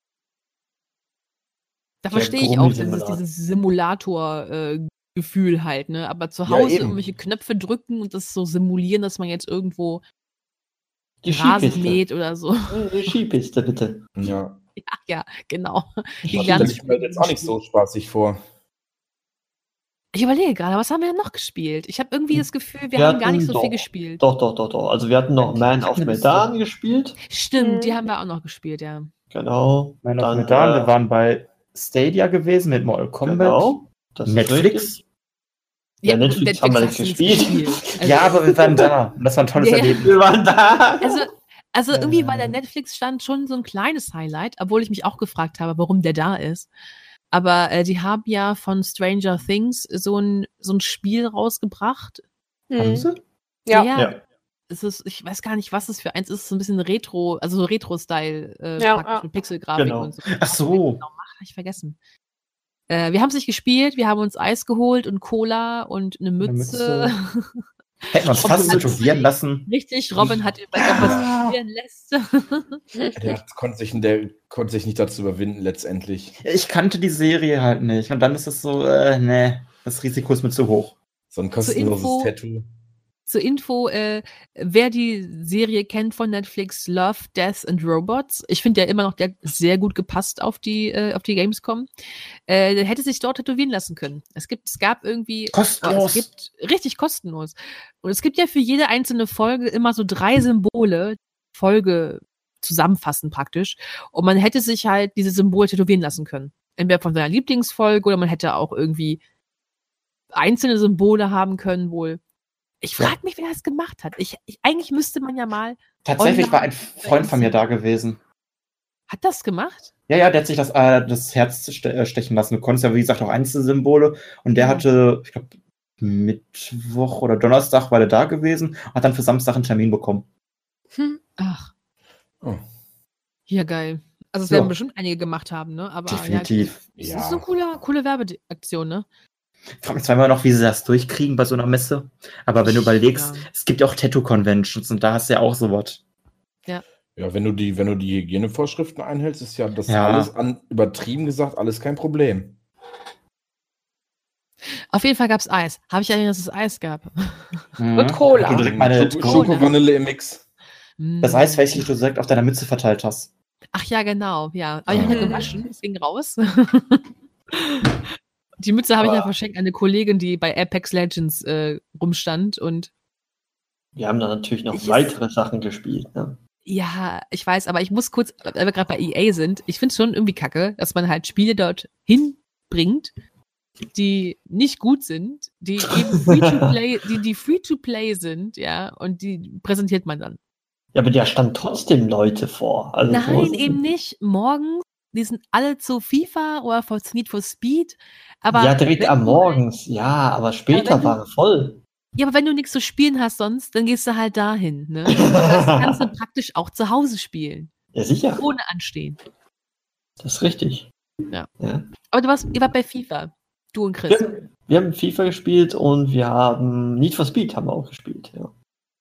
Da Der verstehe ich auch dieses, Gummisimulator. dieses Simulator-Gefühl halt, ne? Aber zu Ja, Hause eben. irgendwelche Knöpfe drücken und das so simulieren, dass man jetzt irgendwo Die Rasen Skipiste. mäht oder so. Die Skipiste, bitte. Ja. Ja, ja, genau. Die Das ganz stelle ich mir jetzt auch nicht so spaßig vor. Ich überlege gerade, was haben wir denn noch gespielt? Ich habe irgendwie das Gefühl, wir Wir haben gar nicht hatten so viel doch- gespielt. Doch, doch, doch, doch. Also wir hatten noch Man of Medan gespielt. Stimmt, Mhm. die haben wir auch noch gespielt, ja. Genau. Meine Dann, Medan, äh, wir waren bei Stadia gewesen mit Mortal Kombat. Genau. Das ist Netflix. richtig. Ja, Netflix haben wir hast nicht du gespielt. Also, Ja, aber wir waren da. Und das war ein tolles Ja, ja. Erlebnis. Wir waren da. Also, also irgendwie war der Äh. Netflix-Stand schon so ein kleines Highlight, obwohl ich mich auch gefragt habe, warum der da ist. Aber äh, die haben ja von Stranger Things so ein, so ein Spiel rausgebracht. Haben Mhm. sie? Ja. Ja. Es ist, ich weiß gar nicht, was es für eins ist, so ein bisschen Retro, also so Retro-Style, äh, Ja, praktisch ja. mit Pixelgrafik Genau. und so. Ach so. Genau, macht, hab ich vergessen. Äh, wir haben es nicht gespielt, wir haben uns Eis geholt und Cola und eine Mütze. Eine Hätten wir uns Robin fast hat- tätowieren lassen. Richtig, Robin hat überlegt, ob er was probieren lässt. Der hat- konnte sich, der konnte sich nicht dazu überwinden, letztendlich. Ich kannte die Serie halt nicht. Und dann ist es so, äh, nee, das Risiko ist mir zu hoch. So ein kostenloses Info- Tattoo. Zur Info, äh, wer die Serie kennt von Netflix, Love, Death and Robots, ich finde ja immer noch, der hat sehr gut gepasst auf die, äh, auf die Gamescom, äh, der hätte sich dort tätowieren lassen können. Es gibt, es gab irgendwie, Kostenlos. es gibt, richtig kostenlos. Und es gibt ja für jede einzelne Folge immer so drei Symbole, Folge zusammenfassen praktisch. Und man hätte sich halt diese Symbole tätowieren lassen können. Entweder von seiner Lieblingsfolge oder man hätte auch irgendwie einzelne Symbole haben können wohl. Ich frage mich, wer das gemacht hat. Ich, ich, eigentlich müsste man ja mal. Tatsächlich Online- war ein Freund von mir da gewesen. Hat das gemacht? Ja, ja, der hat sich das, äh, das Herz ste äh, stechen lassen. Du konntest ja, wie gesagt, auch Einzelsymbole. Und der Ja. hatte, ich glaube, Mittwoch oder Donnerstag war der da gewesen, hat dann für Samstag einen Termin bekommen. Hm. Ach, Oh. ja, geil. Also, es Ja. werden bestimmt einige gemacht haben, ne? Aber Definitiv. ja, das ist eine coole, coole Werbeaktion, ne? Ich frage mich zwar immer noch, wie sie das durchkriegen bei so einer Messe. Aber wenn du überlegst, Ja. es gibt ja auch Tattoo-Conventions und da hast du ja auch sowas. Ja, Ja, wenn du die, wenn du die Hygienevorschriften einhältst, ist ja das Ja. alles an, übertrieben gesagt, alles kein Problem. Auf jeden Fall gab es Eis. Habe ich ja dass es Eis gab. Mhm. Und Cola. Du direkt meine, Schoko- Schoko-Vanille im Mix. das Eis, welches du direkt auf deiner Mütze verteilt hast. Ach ja, genau, ja. Aber ich habe ja Mhm. gewaschen, es ging raus. Die Mütze habe ich ja verschenkt an eine Kollegin, die bei Apex Legends äh, rumstand. Und Wir haben da natürlich noch Ich- weitere Sachen gespielt. Ne? ja, ich weiß, aber ich muss kurz, weil wir gerade bei E A sind, ich finde es schon irgendwie kacke, dass man halt Spiele dort hinbringt, die nicht gut sind, die eben free-to-play, die, die free-to-play sind, ja, und die präsentiert man dann. Ja, aber da standen trotzdem Leute vor. Also so Nein, ist es eben nicht. nicht. Morgens, die sind alle zu FIFA oder for Need for Speed. Aber Ja, direkt wenn am du- Morgens. Ja, aber später wenn du- waren voll. Ja, aber wenn du nichts zu spielen hast sonst, dann gehst du halt dahin. Ne? Das kannst du praktisch auch zu Hause spielen. Ja, sicher. Ohne Anstehen. Das ist richtig. Ja. Ja. Aber du warst, ihr wart bei FIFA. Du und Chris. Wir, wir haben FIFA gespielt und wir haben Need for Speed haben wir auch gespielt. Ja.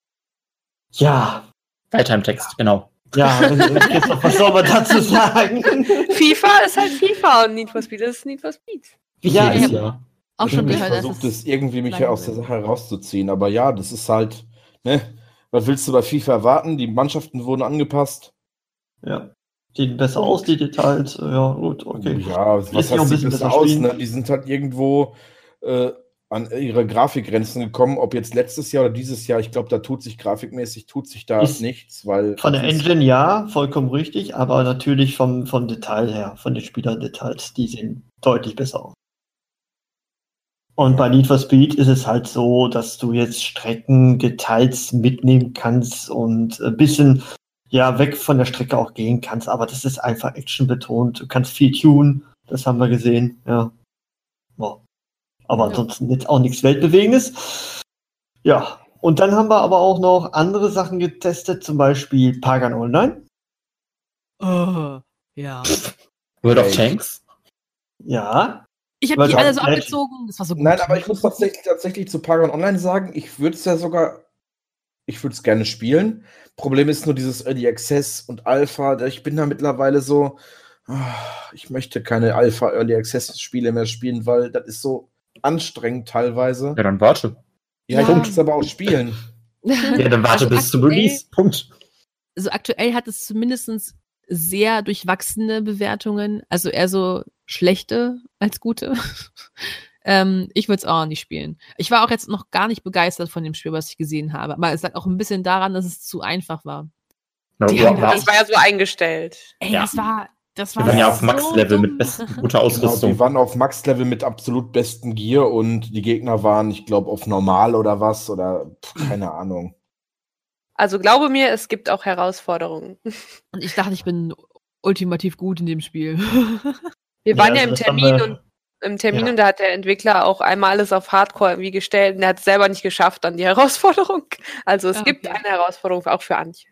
Ja, Weiter im Text, genau. ja, Christoph, was soll man dazu sagen? FIFA ist halt FIFA und Need for Speed ist Need for Speed. Ja, Jedes ich- Jahr. Auch schon Ich gehört, dass versuche es das irgendwie mich lange aus der sind. Sache herauszuziehen, aber ja, das ist halt, ne, was willst du bei FIFA erwarten? Die Mannschaften wurden angepasst. Ja. Sieht besser aus, die Details. Ja, gut, okay. Ja, was Lässt sich auch ein heißt, sieht bisschen besser besser aus, spielen. ne? Die sind halt irgendwo äh, an ihre Grafikgrenzen gekommen, ob jetzt letztes Jahr oder dieses Jahr, ich glaube, da tut sich grafikmäßig, tut sich da Ist nichts, weil Von der das ist- Engine ja, vollkommen richtig, aber natürlich vom, vom Detail her, von den Spielerdetails, die sehen deutlich besser aus. Und bei Need for Speed ist es halt so, dass du jetzt Streckendetails mitnehmen kannst und ein bisschen ja weg von der Strecke auch gehen kannst, aber das ist einfach actionbetont. Du kannst viel tunen, das haben wir gesehen, ja. Ja. Aber Ja. ansonsten jetzt auch nichts Weltbewegendes. Ja, und dann haben wir aber auch noch andere Sachen getestet, zum Beispiel Pagan Online. Oh, ja. World of Ey. Tanks? Ich Ja, habe die Weil alle so Legend- abgezogen. Das war so gut. Nein, aber ich muss tatsächlich, tatsächlich zu Paragon Online sagen, ich würde es ja sogar, ich würde es gerne spielen. Problem ist nur dieses Early Access und Alpha. Ich bin da mittlerweile so, ah, ich möchte keine Alpha Early Access Spiele mehr spielen, weil das ist so anstrengend teilweise. Ja, dann warte. Ja, ich Ja. muss es aber auch spielen. Ja, dann warte Also bis zum aktuell- Release. Punkt. Also aktuell hat es zumindest sehr durchwachsene Bewertungen. Also eher so schlechte als gute. ähm, ich würde es auch nicht spielen. Ich war auch jetzt noch gar nicht begeistert von dem Spiel, was ich gesehen habe. Aber es lag auch ein bisschen daran, dass es zu einfach war. Ja, Die ja, haben ja. Das war ja so eingestellt. Ey, Ja. das war, das war Wir waren ja auf so Max-Level dumm. mit besten, guter Genau, Ausrüstung. die waren auf Max-Level mit absolut besten Gear und die Gegner waren, ich glaube, auf Normal oder was oder pff, keine Ahnung. Also glaube mir, es gibt auch Herausforderungen. Und ich dachte, ich bin ultimativ gut in dem Spiel. Wir Ja, waren ja also im das haben Termin wir- und im Termin Ja. und da hat der Entwickler auch einmal alles auf Hardcore irgendwie gestellt und er hat es selber nicht geschafft an die Herausforderung. Also es Ah, gibt okay. eine Herausforderung auch für Antje.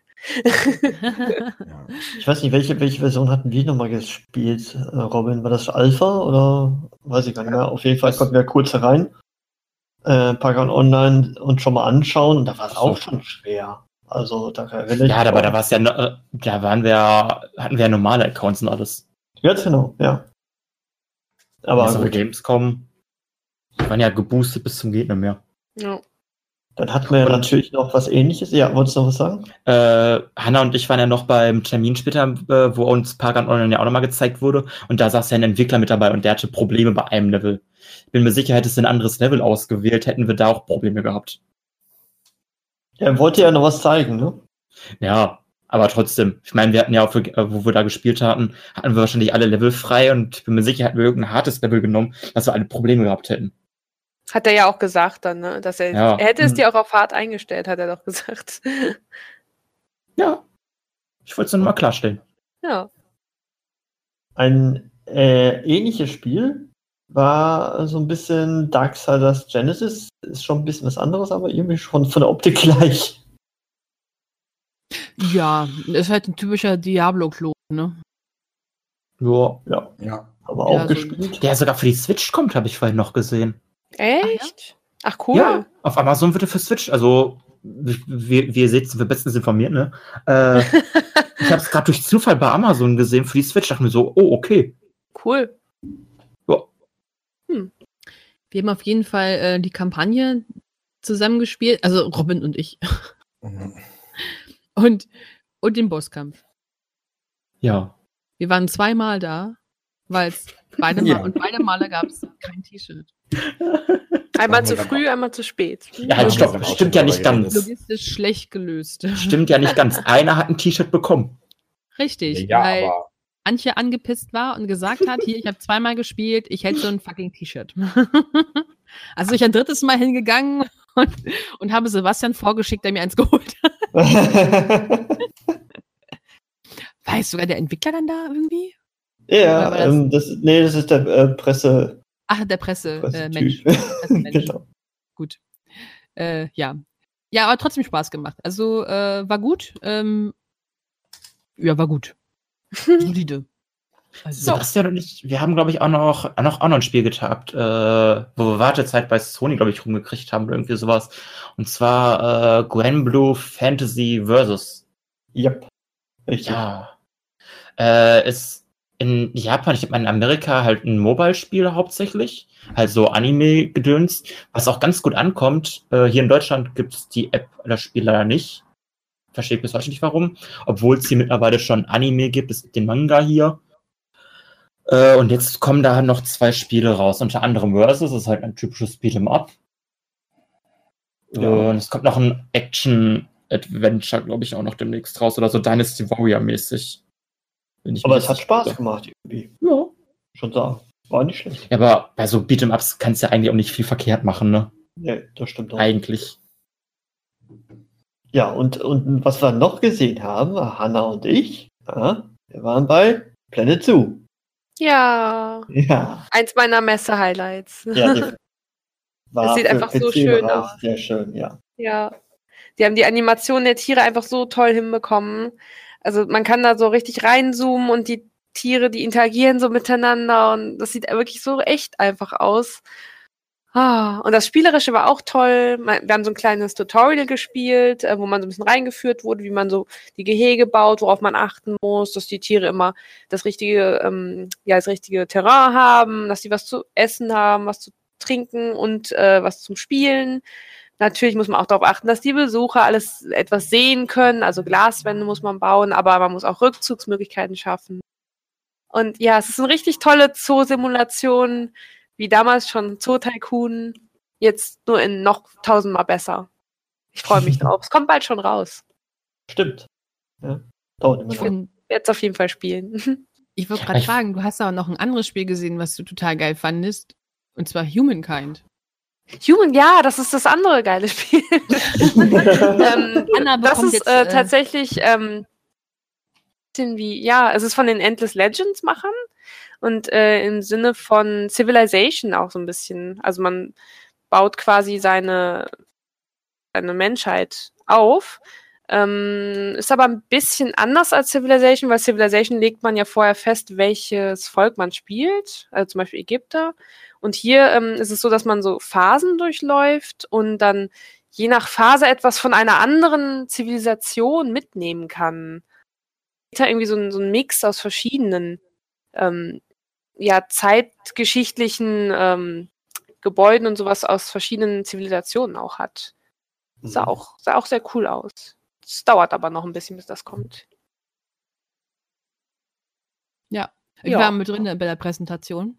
Ja. ich weiß nicht, welche, welche Version hatten wir nochmal gespielt, äh, Robin? War das Alpha oder weiß ich gar nicht mehr. Auf jeden Fall konnten wir kurz herein, äh, Pagan Online und schon mal anschauen und da war es Ach so. auch schon schwer. Also da erinnere ich Ja, mich aber auch. da war es ja, no- äh, da waren wir, hatten wir ja normale Accounts und alles. Ganz genau, ja. Aber Also gut, Gamescom, die waren ja geboostet bis zum Gegner mehr. Ja. dann hatten wir ja Und- natürlich noch was Ähnliches. Ja, wolltest du noch was sagen? Äh, Hanna und ich waren ja noch beim Termin später, äh, wo uns Pagan Online ja auch nochmal gezeigt wurde. Und da saß ja ein Entwickler mit dabei und der hatte Probleme bei einem Level. Ich bin mir sicher, hättest du ein anderes Level ausgewählt, hätten wir da auch Probleme gehabt. Er wollte ja noch was zeigen, ne? Ja, aber trotzdem. Ich meine, wir hatten ja auch, für, äh, wo wir da gespielt hatten, hatten wir wahrscheinlich alle Level frei und ich bin mir sicher, hätten wir irgendein hartes Level genommen, dass wir alle Probleme gehabt hätten. Hat er ja auch gesagt dann, ne? Dass er, Ja. er hätte es Hm. dir auch auf hart eingestellt, hat er doch gesagt. Ja. Ich wollte es nur mal klarstellen. Ja. Ein äh, ähnliches Spiel war so ein bisschen Darksiders Genesis. Ist schon ein bisschen was anderes, aber irgendwie schon von der Optik gleich. Ja, ist halt ein typischer Diablo-Klon, ne? Ja. Ja, Ja. aber Ja, auch so- gespielt. Der sogar für die Switch kommt, habe ich vorhin noch gesehen. Echt? Ach, cool. Ja, auf Amazon wird er für Switch, also wir, wir seht, sind wir bestens informiert, ne? Äh, ich habe es gerade durch Zufall bei Amazon gesehen für die Switch. Dachte mir so, oh, okay. Cool. Ja. Wir haben auf jeden Fall äh, die Kampagne zusammengespielt, also Robin und ich. und, und den Bosskampf. Ja. Wir waren zweimal da, weil es beide Mal Ja. und beide Male gab es kein T-Shirt. Einmal Machen zu wir früh, einmal zu spät. Ja, halt, stopp. Ja, Stimmt ja nicht ganz. Logistisch schlecht gelöst. Stimmt ja nicht ganz. Einer hat ein T-Shirt bekommen. Richtig, Ja, weil aber Antje angepisst war und gesagt hat, hier, ich habe zweimal gespielt, ich hätte so ein fucking T-Shirt. Also ich ein drittes Mal hingegangen und, und habe Sebastian vorgeschickt, der mir eins geholt hat. War jetzt sogar der Entwickler dann da irgendwie? Oder ja, war das- ähm, das, nee, das ist der äh, Presse, Ach, der Presse, äh, Mensch. Pressetyp. Pressemensch. Genau. Gut. Äh, ja. Ja, aber trotzdem Spaß gemacht. Also äh, war gut. Ähm, ja, war gut. Solide. Also, Sebastian und ich, wir haben, glaube ich, auch noch, noch, auch noch ein Spiel getagt, äh, wo wir Wartezeit bei Sony, glaube ich, rumgekriegt haben oder irgendwie sowas. Und zwar äh, Granblue Fantasy Versus. Yep. Richtig. Ja. Äh, ist in Japan, ich meine in Amerika halt ein Mobile-Spiel hauptsächlich. Halt so Anime-Gedöns, was auch ganz gut ankommt. Äh, hier in Deutschland gibt es die App, das Spiel leider nicht. Verstehe ich bis heute nicht warum. Obwohl es hier mittlerweile schon Anime gibt, es gibt den Manga hier. Äh, und jetzt kommen da noch zwei Spiele raus. Unter anderem Versus, das ist halt ein typisches Beat'em Up. Ja. Und es kommt noch ein Action-Adventure, glaube ich, auch noch demnächst raus. Oder so Dynasty Warrior-mäßig. Wenn ich Aber mich es hat jetzt- Spaß gemacht, irgendwie. Ja. Schon sagen. War nicht schlecht. Ja, aber bei so Beat'em-Ups kannst du ja eigentlich auch nicht viel verkehrt machen, ne? Nee, das stimmt auch. Eigentlich. Ja, und, und was wir noch gesehen haben, Hanna und ich, ja, wir waren bei Planet Zoo. Ja. Ja, Eins meiner Messe-Highlights. ja die war Das sieht für einfach so P C schön raus. aus. Sehr schön, ja. Ja. Die haben die Animation der Tiere einfach so toll hinbekommen. Also man kann da so richtig reinzoomen und die Tiere, die interagieren so miteinander und das sieht wirklich so echt einfach aus. Ah, und das Spielerische war auch toll. Man- Wir haben so ein kleines Tutorial gespielt, äh, wo man so ein bisschen reingeführt wurde, wie man so die Gehege baut, worauf man achten muss, dass die Tiere immer das richtige, ähm, ja, das richtige Terrain haben, dass sie was zu essen haben, was zu trinken und äh, was zum Spielen. Natürlich muss man auch darauf achten, dass die Besucher alles etwas sehen können. Also Glaswände muss man bauen, aber man muss auch Rückzugsmöglichkeiten schaffen. Und ja, es ist eine richtig tolle Zoo-Simulation, wie damals schon Zoo Tycoon, jetzt nur in noch tausendmal besser. Ich freue mich drauf. Es kommt bald schon raus. Stimmt. Ja. Dauert immer ich noch. find, Ich werde es auf jeden Fall spielen. ich wollte gerade Ich- fragen, du hast aber noch ein anderes Spiel gesehen, was du total geil fandest. Und zwar Humankind. Human, ja, das ist das andere geile Spiel. ähm, Anna das bekommt ist jetzt, äh, äh, tatsächlich ähm, bisschen wie, ja, es ist von den Endless Legends Machern und äh, im Sinne von Civilization auch so ein bisschen. Also man baut quasi seine, seine Menschheit auf. Ähm, ist aber ein bisschen anders als Civilization, weil Civilization legt man ja vorher fest, welches Volk man spielt, also zum Beispiel Ägypter. Und hier ähm, ist es so, dass man so Phasen durchläuft und dann je nach Phase etwas von einer anderen Zivilisation mitnehmen kann. Da irgendwie so ein, so ein Mix aus verschiedenen ähm, ja, zeitgeschichtlichen ähm, Gebäuden und sowas aus verschiedenen Zivilisationen auch hat. Sah auch, sah auch sehr cool aus. Es dauert aber noch ein bisschen, bis das kommt. Ja, ich Ja. war mit drin bei der Präsentation.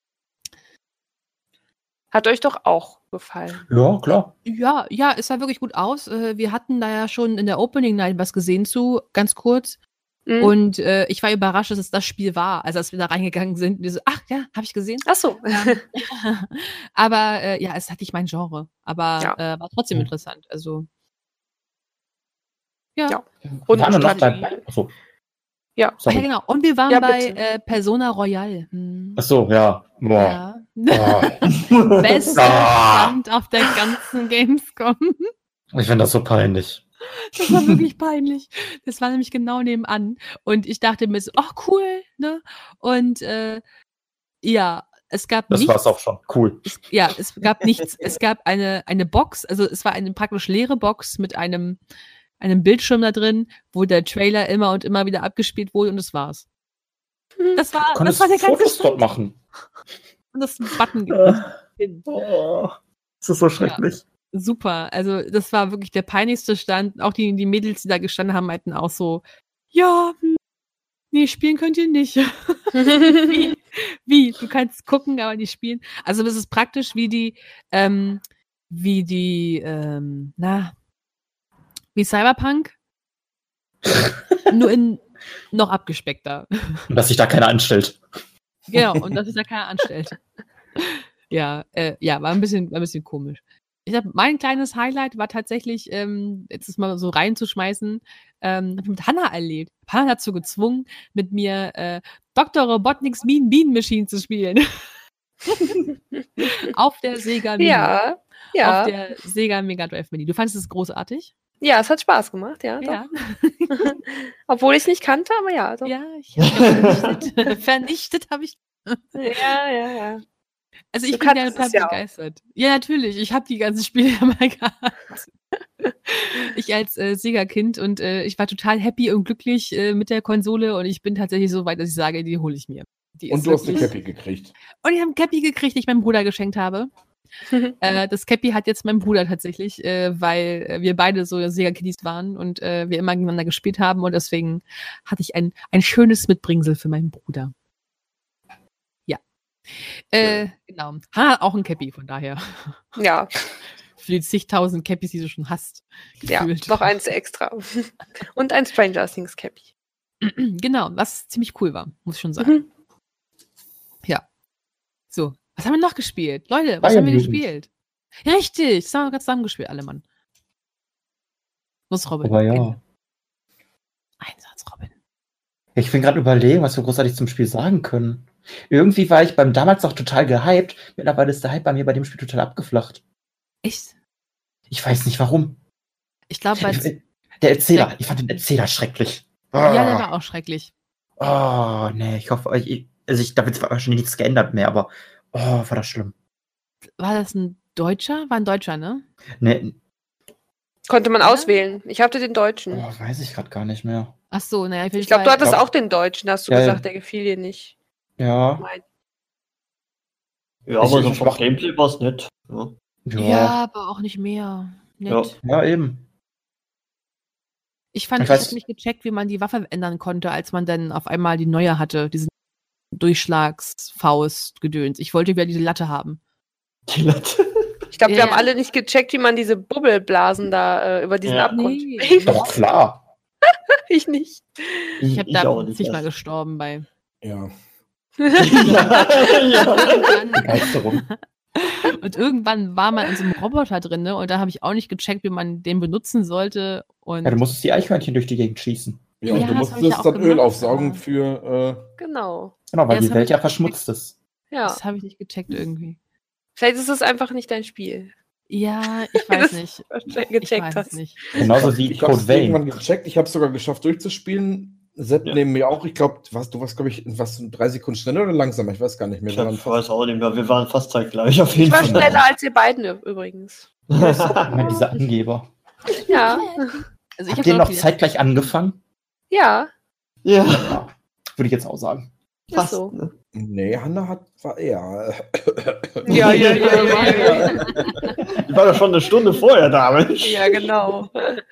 Hat euch doch auch gefallen. Ja, klar. Ja, ja, es sah wirklich gut aus. Äh, Wir hatten da ja schon in der Opening Night was gesehen zu, ganz kurz. Mhm. Und äh, ich war überrascht, dass es das Spiel war. Also als wir da reingegangen sind, wir so, ach ja, habe ich gesehen. Ach so. Ähm, aber äh, ja, es hat nicht mein Genre. Aber Ja. äh, war trotzdem Mhm. interessant. Also ja. Ja. Und waren wir noch Strategie. bei. Achso, Ja. Ah, ja, sorry. genau. Und wir waren Ja, bei bitte. äh, Persona Royal. Hm. Achso, ja. Boah. Ja. Oh, Bester Ah. Stand auf der ganzen Gamescom. ich finde das so peinlich. Das war wirklich peinlich. Das war nämlich genau nebenan. Und ich dachte mir so, ach cool, ne? Und äh, ja, Es gab Das nichts. war's auch schon. Cool. Es, ja, es gab nichts. Es gab eine, eine Box, also es war eine praktisch leere Box mit einem, einem Bildschirm da drin, wo der Trailer immer und immer wieder abgespielt wurde und das war's. Das war, Du das konntest war der ganze Fotos dort Schritt. machen. Und das Button gibt. Oh, das ist so schrecklich. Super. Also das war wirklich der peinlichste Stand. Auch die, die Mädels, die da gestanden haben, meinten auch so, ja, hm, nee, spielen könnt ihr nicht. wie, wie? Du kannst gucken, aber nicht spielen. Also das ist praktisch wie die, ähm, wie die, ähm, na, wie Cyberpunk. Nur in noch abgespeckter. Und dass sich da keiner anstellt. Genau, und dass sich da keiner anstellt. Ja, äh, ja, war ein bisschen, war ein bisschen komisch. Ich glaube, mein kleines Highlight war tatsächlich, ähm, jetzt ist mal so reinzuschmeißen, ähm, hab ich mit Hannah erlebt. Hannah dazu gezwungen, mit mir äh, Doktor Robotniks Mean Bean Machine zu spielen. Auf der Sega Mini. Ja, ja. Auf der Sega Mega Drive Mini. Du fandest es großartig? Ja, es hat Spaß gemacht, ja. Ja. Doch. Obwohl ich es nicht kannte, aber ja. Doch. Ja, ich habe vernichtet. vernichtet habe ich. Ja, ja, ja. Also ich Du bin ja kanntest total es ja auch. begeistert. Ja, natürlich. Ich habe die ganzen Spiele ja mal gehabt. Ich als äh, Sega-Kind und äh, ich war total happy und glücklich äh, mit der Konsole und ich bin tatsächlich so weit, dass ich sage, die hole ich mir. Die Und ist du hast eine wirklich- Cappy gekriegt. Und ich habe ein Cappy gekriegt, die ich meinem Bruder geschenkt habe. äh, das Cappy hat jetzt mein Bruder tatsächlich, äh, weil äh, wir beide so Sega-Kiddies waren und äh, wir immer gegeneinander gespielt haben und deswegen hatte ich ein, ein schönes Mitbringsel für meinen Bruder. Ja. Äh, genau. Hannah hat auch ein Cappy, von daher. Ja, Für die zigtausend Cappies, die du schon hast. ja, Gefühlt. noch eins extra. Und ein Stranger Things Cappy. Genau, was ziemlich cool war, muss ich schon sagen. Mhm. Ja. So, was haben wir noch gespielt? Leute, was haben wir Bayern-Jugend. gespielt? Ja, richtig, das haben wir gerade zusammen gespielt, alle Mann. Los, Robin. Aber ja. Ende. Einsatz, Robin. Ich bin gerade überlegen, was wir großartig zum Spiel sagen können. Irgendwie war ich beim damals noch total gehypt. Mittlerweile ist der Hype bei mir bei dem Spiel total abgeflacht. Echt? Ich weiß nicht warum. Ich glaube, bei. Ich, der Erzähler, ich fand den Erzähler schrecklich. Ja, der war auch schrecklich. Oh, nee, ich hoffe, ich, also ich, da wird wahrscheinlich nichts geändert mehr, aber oh, war das schlimm. War das ein Deutscher? War ein Deutscher, ne? Nee, Konnte man Ja? auswählen. Ich hatte den Deutschen. oh, weiß ich gerade gar nicht mehr. Ach so, naja, auf jeden Ich glaube, du Fall- hattest glaub- auch den Deutschen, hast du Ja, ja. gesagt, der gefiel dir nicht. Ja, Mein- Ja, aber Ich- so ich vom mach- Gameplay war es nett. Ja. ja, Ja, ja, aber auch nicht mehr. Nett. Ja. eben. Ich fand, Ich ich, weiß- habe nicht gecheckt, wie man die Waffe ändern konnte, als man dann auf einmal die neue hatte, diesen Durchschlagsfaust-Gedöns. Ich wollte wieder diese Latte haben. Die Latte. Ich glaube, Ja, wir haben ja. alle nicht gecheckt, wie man diese Bubbelblasen da äh, über diesen Ja. Abgrund Nee. springt. Doch, klar. Ich nicht. Ich habe da auch nicht zigmal erst. gestorben bei. Ja. ja. Irgendwann, Begeisterung. und irgendwann war man in so einem Roboter drin, ne? Und da habe ich auch nicht gecheckt, wie man den benutzen sollte. Und Ja, du musstest die Eichhörnchen durch die Gegend schießen. Ja, und Ja, du das hab ich ja musstest auch dann Öl gemacht, aufsaugen aber- für. Genau. Genau, weil Ja, das die hab Welt ich ja nicht verschmutzt ist. Ja. das habe ich nicht gecheckt irgendwie. Vielleicht ist es einfach nicht dein Spiel. Ja, ich weiß Das- nicht. Was du Ich gecheckt weiß hast. es nicht. Genauso Ich, wie ich habe Code es Vein. irgendwann gecheckt. Ich habe es sogar geschafft durchzuspielen. Sepp Ja. neben mir auch. Ich glaube, was, du warst, glaube ich, was, drei Sekunden schneller oder langsamer? Ich weiß gar nicht mehr. Ich Wir hab- waren fast- weiß auch nicht mehr. Wir waren fast zeitgleich auf jeden Ich war Fall. schneller als ihr beiden ü- übrigens. Immer diese Angeber. Ja. Also ich Habt ihr hab noch auch wieder- zeitgleich angefangen? Ja. Ja, Ja, würde ich jetzt auch sagen. Ist fast. so. Ne? Nee, Hanna hat, war eher. Ja, ja, ja, ja, ja. Ich war doch schon eine Stunde vorher da, Mensch. Ja, genau.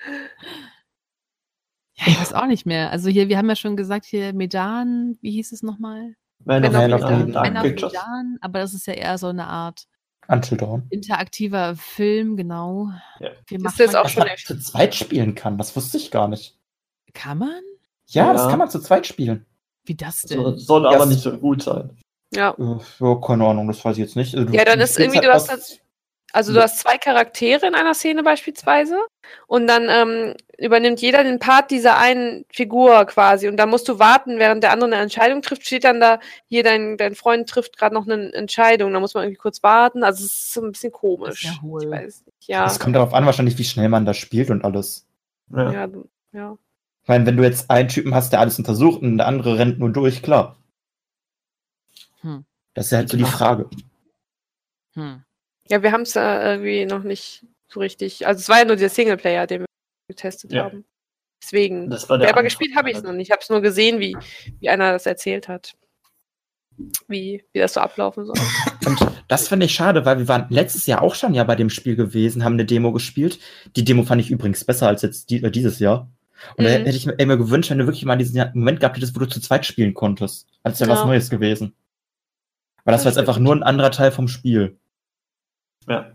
Ja, ich weiß auch nicht mehr. Also hier, wir haben ja schon gesagt, hier Medan, wie hieß es nochmal? Man of of Medan. Medan, Dark Man of Pictures. Medan, aber das ist ja eher so eine Art Until Dawn. interaktiver Film, genau. Ja. Wie Ist macht das man auch Dass schon man zu zweit spielen kann, das wusste ich gar nicht. Kann man? Ja, Ja. das kann man zu zweit spielen. Wie das denn? So, soll Ja, aber es- nicht so gut sein. Ja. Äh, ja, keine Ahnung, das weiß ich jetzt nicht. Also, du- Ja, dann du ist spielst irgendwie, du hast was- Also du hast zwei Charaktere in einer Szene beispielsweise und dann ähm, übernimmt jeder den Part dieser einen Figur quasi und da musst du warten, während der andere eine Entscheidung trifft, steht dann da, hier dein, dein Freund trifft gerade noch eine Entscheidung, da muss man irgendwie kurz warten, also es ist so ein bisschen komisch. Das ist ja hohl. Ich weiß nicht, ja. Es kommt darauf an, wahrscheinlich, wie schnell man das spielt und alles. Ja. Ja, du- ja. Ich meine, wenn du jetzt einen Typen hast, der alles untersucht und der andere rennt nur durch, klar. Hm. Das ist ja halt so die Frage. Hm. Ja, wir haben es äh, irgendwie noch nicht so richtig. Also es war ja nur der Singleplayer, den wir getestet Ja. haben. Deswegen. Das war der Selber Anfang gespielt habe ich es halt. noch nicht. Ich habe es nur gesehen, wie, wie einer das erzählt hat. Wie, wie das so ablaufen soll. Und das finde ich schade, weil wir waren letztes Jahr auch schon ja bei dem Spiel gewesen, haben eine Demo gespielt. Die Demo fand ich übrigens besser als jetzt die, äh, dieses Jahr. Und da Mhm. hätte ich mir immer gewünscht, wenn du wirklich mal diesen Moment gehabt hättest, wo du zu zweit spielen konntest. Als wäre Ja. was Neues gewesen. Aber das Das war jetzt einfach stimmt. nur ein anderer Teil vom Spiel. Ja.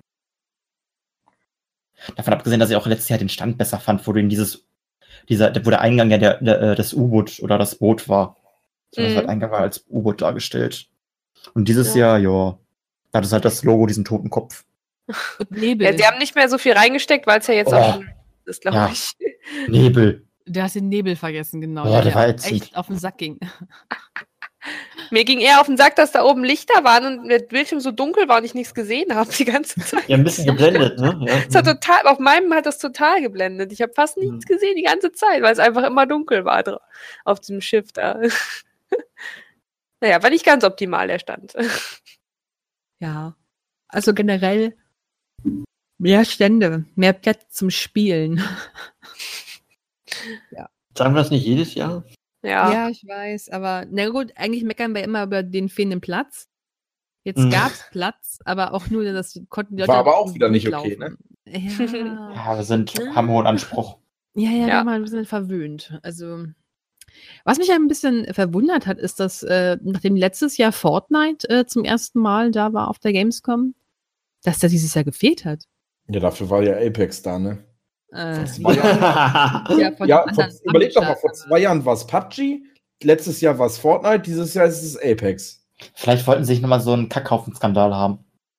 Davon abgesehen, dass ich auch letztes Jahr den Stand besser fand, wo du in dieses, dieser, wo der Eingang ja der, der, äh, das U-Boot oder das Boot war. So, das Mhm. halt Eingang war als U-Boot dargestellt. Und dieses Ja. Jahr, ja, da hat es halt das Logo, diesen toten Kopf. Und Nebel. Ja, sie haben nicht mehr so viel reingesteckt, weil es ja jetzt Oh. auch schon ist, glaube Ja. ich. Nebel. Du hast den Nebel vergessen, genau. Boah, der war auch ätzend. echt auf den Sack ging. Mir ging eher auf den Sack, dass da oben Lichter waren und der Bildschirm so dunkel war und ich nichts gesehen habe die ganze Zeit. Ja, ein bisschen geblendet, ne? Es hat Ja. total, auf meinem hat das total geblendet. Ich habe fast nichts Mhm. gesehen die ganze Zeit, weil es einfach immer dunkel war dra- auf diesem Schiff da. Naja, war nicht ganz optimal, der Stand. Ja. Also generell mehr Stände, mehr Platz zum Spielen. Sagen wir das nicht jedes Jahr? Ja. Ja, ich weiß, aber na gut, eigentlich meckern wir immer über den fehlenden Platz. Jetzt Mhm. gab's Platz, aber auch nur, das konnten die War aber auch wieder nicht durchlaufen. okay, Ja, Ja, wir sind, haben hohen Anspruch. ja, ja, Ja. wir waren ein bisschen verwöhnt. Also, was mich ein bisschen verwundert hat, ist, dass äh, nachdem letztes Jahr Fortnite äh, zum ersten Mal da war auf der Gamescom, dass der dieses Jahr gefehlt hat. Ja, dafür war ja Apex da, ne? Äh, Vor zwei Jahren. ja, von Ja, anderen vor, überleg doch mal, vor Publisher, zwei Jahren war es P U B G, letztes Jahr war es Fortnite, dieses Jahr ist es Apex. Vielleicht wollten sie sich nochmal so einen Kackhaufen-Skandal haben.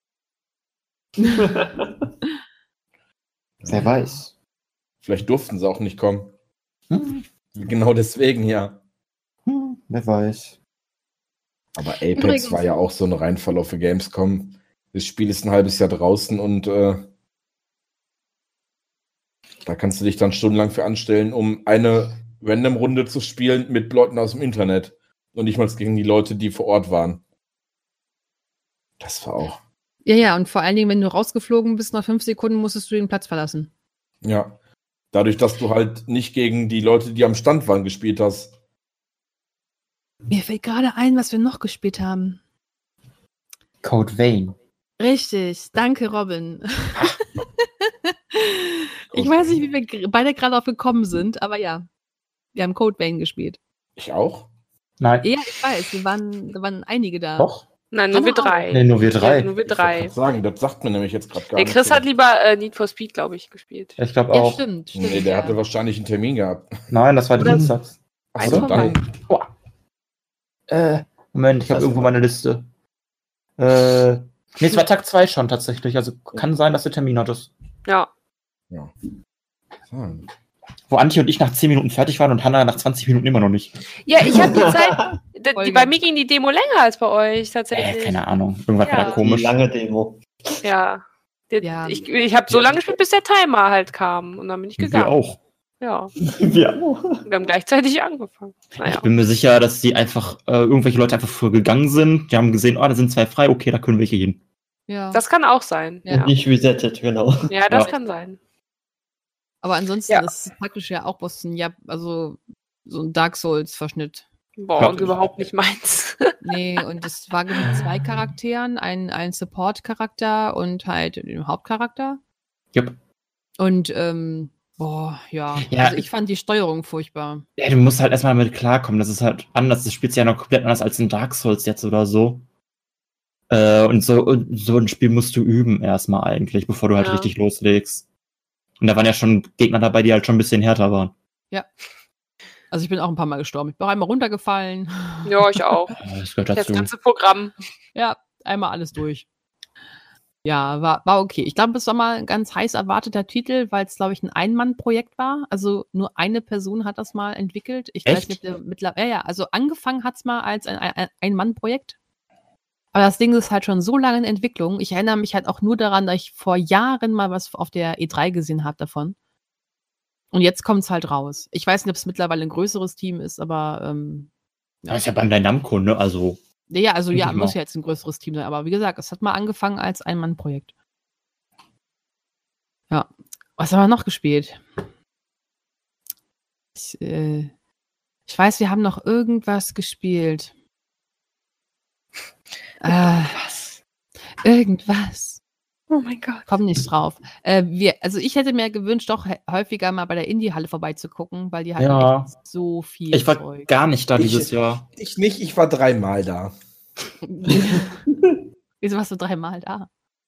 Wer weiß. Vielleicht durften sie auch nicht kommen. Hm, Genau deswegen, ja. hm, wer weiß. Aber Apex Übrigens- war ja auch so ein Reinfall auf der Gamescom. Das Spiel ist ein halbes Jahr draußen und äh, da kannst du dich dann stundenlang für anstellen, um eine Random-Runde zu spielen mit Leuten aus dem Internet. Und nicht mal gegen die Leute, die vor Ort waren. Das war auch. Ja, ja, und vor allen Dingen, wenn du rausgeflogen bist, nach fünf Sekunden musstest du den Platz verlassen. Ja. Dadurch, dass du halt nicht gegen die Leute, die am Stand waren, gespielt hast. Mir fällt gerade ein, was wir noch gespielt haben. Code Vein. Richtig, danke, Robin. Ich weiß nicht, wie wir gr- beide gerade auf gekommen sind, aber ja. Wir haben Code Vein gespielt. Ich auch? Nein, Ja, ich weiß, wir waren, da waren einige da. doch. Nein, nur Haben wir wir auch. drei. Nee, nur wir drei. Ja, nur wir Ich wollte drei. grad sagen, das sagt mir nämlich jetzt gerade gar Der nicht. Chris hat lieber äh, Need for Speed, glaube ich, gespielt. Ich glaube Ja, auch. stimmt, stimmt. Nee, der ja. hatte wahrscheinlich einen Termin gehabt. Nein, das war Oder- Dienstags. Eins Also vorbei. dann. Boah. Äh, Moment, ich habe Was? irgendwo meine Liste. Äh, nee, es war Tag zwei schon tatsächlich. Also kann sein, dass du Termin hattest. Ja. Hm. Wo Antje und ich nach zehn Minuten fertig waren und Hannah nach zwanzig Minuten immer noch nicht. Ja, ich habe die Zeit. d- Voll Die, bei gut. mir ging die Demo länger als bei euch, tatsächlich. Äh, keine Ahnung. Irgendwas war Ja. da Die komisch. lange Demo. Ja. Der, Ja. Ich, ich habe so lange gespielt, bis der Timer halt kam. Und dann bin ich Wir gegangen. auch. Ja. Wir auch. Wir haben gleichzeitig angefangen. Naja. Ich bin mir sicher, dass die einfach, äh, irgendwelche Leute einfach früher gegangen sind. Die haben gesehen, oh, da sind zwei frei, okay, da können wir hier hin. Ja. Das kann auch sein. Ja. Und nicht resettet, genau. Ja, das Ja. kann sein. Aber ansonsten Ja. ist es praktisch ja auch was ein, ja, also so ein Dark Souls-Verschnitt. Boah, Ja. und überhaupt nicht meins. Nee, und es war mit zwei Charakteren, ein, ein Support-Charakter und halt den Hauptcharakter. Jupp. Und, ähm, boah, ja. Ja. Also ich fand die Steuerung furchtbar. Ja, du musst halt erstmal damit klarkommen. Das ist halt anders. Das spielt sich ja noch komplett anders als in Dark Souls jetzt oder so. Äh, und so, und so ein Spiel musst du üben erstmal eigentlich, bevor du halt Ja. richtig loslegst. Und da waren ja schon Gegner dabei, die halt schon ein bisschen härter waren. Also ich bin auch ein paar Mal gestorben. Ich bin auch einmal runtergefallen. Ja, ich auch. Ja, das gehört Das dazu. ganze Programm. Ja, einmal alles durch. Ja, war, war okay. Ich glaube, es war mal ein ganz heiß erwarteter Titel, weil es, glaube ich, ein Ein-Mann-Projekt war. Also nur eine Person hat das mal entwickelt. Ich weiß Echt? nicht, ob der mittlerweile, ja, ja, also angefangen hat es mal als ein, ein Ein-Mann-Projekt. Aber das Ding ist halt schon so lange in Entwicklung. Ich erinnere mich halt auch nur daran, dass ich vor Jahren mal was auf der E drei gesehen habe davon. Und jetzt kommt es halt raus. Ich weiß nicht, ob es mittlerweile ein größeres Team ist, aber ähm, Ja, ist ja Bandai Namco, ne? Also, Ja, also ja, Genau. muss ja jetzt ein größeres Team sein. Aber wie gesagt, es hat mal angefangen als Ein-Mann-Projekt. Ja. Was haben wir noch gespielt? Ich, äh, ich weiß, wir haben noch irgendwas gespielt. Äh, Was? irgendwas. Oh mein Gott. Komm nicht drauf. Äh, wir, also ich hätte mir gewünscht, doch hä- häufiger mal bei der Indie-Halle vorbeizugucken, weil die hatten Ja. echt so viel Ich war Zeug. gar nicht da Ich- dieses Jahr. Ich nicht, ich war dreimal da. Wieso warst du dreimal da?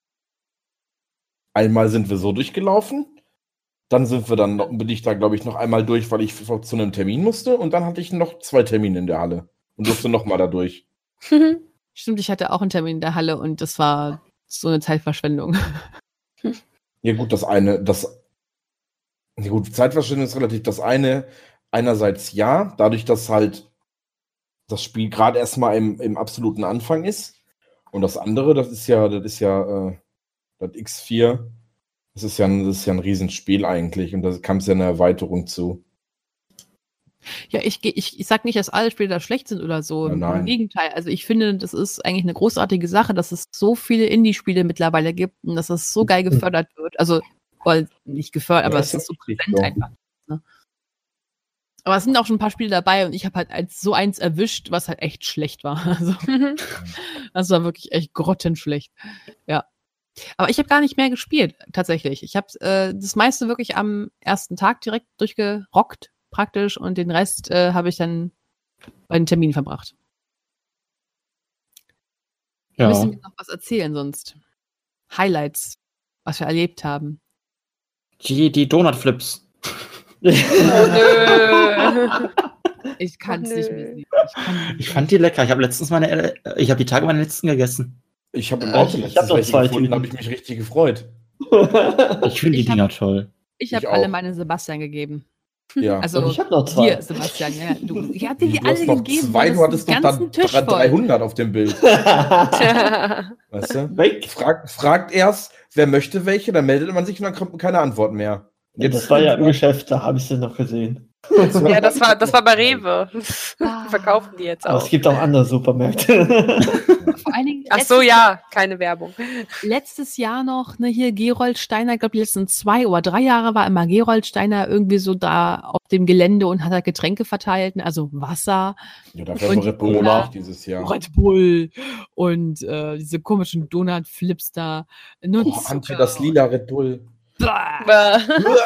Einmal sind wir so durchgelaufen. Dann sind wir dann noch, bin ich da, glaube ich, noch einmal durch, weil ich f- zu einem Termin musste. Und dann hatte ich noch zwei Termine in der Halle. Und durfte noch mal da durch. Stimmt, ich hatte auch einen Termin in der Halle und das war so eine Zeitverschwendung. Ja gut, das eine, das... Ja gut, Zeitverschwendung ist relativ das eine. Einerseits ja, dadurch, dass halt das Spiel gerade erstmal im, im absoluten Anfang ist. Und das andere, das ist ja, das ist ja äh, das X vier. Das ist ja ein, das ist ja ein Riesenspiel eigentlich. Und da kam es ja eine Erweiterung zu. Ja, ich, geh- ich, ich sag nicht, dass alle Spiele da schlecht sind oder so. Ja, Im nein. Gegenteil. Also ich finde, das ist eigentlich eine großartige Sache, dass es so viele Indie-Spiele mittlerweile gibt und dass es so geil gefördert wird. Also, oder nicht gefördert, aber Ja, es ist ist so richtig präsent so. einfach. Ne? Aber es sind auch schon ein paar Spiele dabei und ich habe halt als so eins erwischt, was halt echt schlecht war. Also, das war wirklich echt grottenschlecht. Ja. Aber ich habe gar nicht mehr gespielt, tatsächlich. Ich habe äh, das meiste wirklich am ersten Tag direkt durchgerockt, praktisch, und den Rest äh, habe ich dann bei den Terminen verbracht. Wir Ja. müssen wir noch was erzählen sonst. Highlights, was wir erlebt haben. Die, die Donut-Flips. Oh nö. Ich kann es Ach, nicht nö. mehr sehen. Ich, kann Ich fand die lecker. Ich habe letztens meine, äh, ich habe die Tage meine letzten gegessen. Ich habe im Äh, Auto ich letztens hab noch welche zwei gefunden, da Tüten. habe ich mich richtig gefreut. Ich finde die Ich hab- Dinger toll. ich habe Ich alle auch. meine Sebastian gegeben. Ja. Also Und ich hab noch zwei. dir, Sebastian. Ja, du, ich habe dir Wie, die du hast alle noch gegeben. zwei, das du hattest ist noch den da ganzen Tisch dr- voll. dreihundert auf dem Bild. Weißt du? Weg. Fragt, fragt erst, wer möchte welche, dann meldet man sich und dann kommt keine Antwort mehr. Ja, das war ja im Geschäft, da habe ich sie noch gesehen. Ja, das war, das war bei Rewe. Ah. Die verkaufen die jetzt Aber auch. es gibt auch andere Supermärkte. Vor allen Dingen Ach so, letztes- ja, keine Werbung. letztes Jahr noch, ne, hier Gerold Steiner, ich glaube, die letzten zwei oder drei Jahre war immer Gerold Steiner irgendwie so da auf dem Gelände und hat halt Getränke verteilt, ne, also Wasser, Ja, dafür Und haben wir Red Bull Cola. nicht dieses Jahr. Red Bull und äh, diese komischen Donut-Flips da. Nur Oh, Zucker. Antje, das lila Red Bull. Blah. Bäh.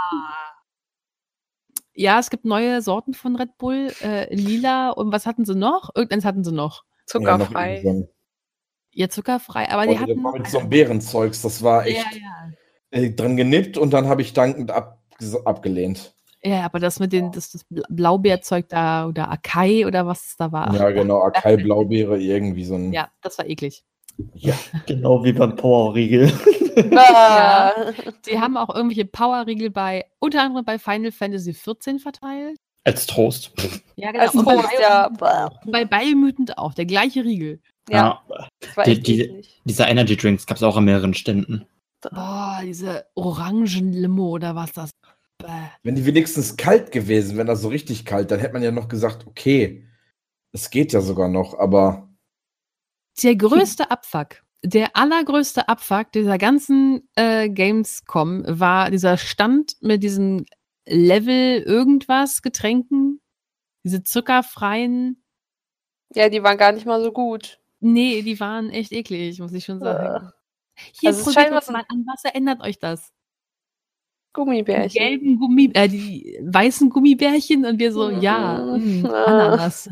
Ja, es gibt neue Sorten von Red Bull, äh, lila und was hatten sie noch? Irgendeins hatten sie noch. Zuckerfrei. Ja, noch Ja, zuckerfrei, aber irgendwie die so. hatten... Das war mit so einem Bärenzeugs, das war echt ja, ja. äh, dran genippt und dann habe ich dankend ab, abgelehnt. Ja, aber das mit den, das, das Blaubeerzeug da oder Akai oder was es da war. Ja, genau, Akai Blaubeere, irgendwie so ein. Ja, das war eklig. Ja. Genau wie beim Powerriegel. Ja. Bäh. Sie haben auch irgendwelche Powerriegel bei, unter anderem bei Final Fantasy vierzehn verteilt. Als Trost. Ja, Als Und bei, Toast, ja. Bäh. bei Biomutant auch, der gleiche Riegel. Ja, das war Die- echt die- eklig. Diese Energy Drinks gab es auch an mehreren Ständen. Boah, diese Orangenlimo oder was das. Bäh. Wenn die wenigstens kalt gewesen, wenn das so richtig kalt, dann hätte man ja noch gesagt, okay, es geht ja sogar noch, aber Der größte Abfuck, der allergrößte Abfuck dieser ganzen äh, Gamescom war dieser Stand mit diesen Level irgendwas Getränken, diese zuckerfreien. Ja, die waren gar nicht mal so gut. Nee, die waren echt eklig, muss ich schon sagen. Hier, Also es probiert scheint das was- mal an, was erinnert euch das? Die Gummibärchen. gelben Gummi, äh, die weißen Gummibärchen und wir so, ja, Mhm. mh, Ananas.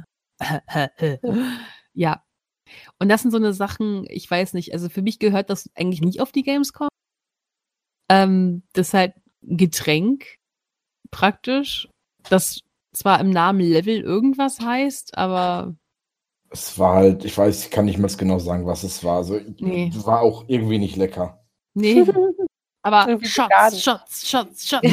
Ja. Und das sind so eine Sachen, ich weiß nicht, also für mich gehört das eigentlich nicht auf die Gamescom. Ähm, das ist halt ein Getränk, praktisch, das zwar im Namen Level irgendwas heißt, aber es war halt, ich weiß, ich kann nicht mehr genau sagen, was es war. Also, Nee. es war auch irgendwie nicht lecker. nee. Aber Irgendwie vegan. Shots, Shots, Shots, Shots.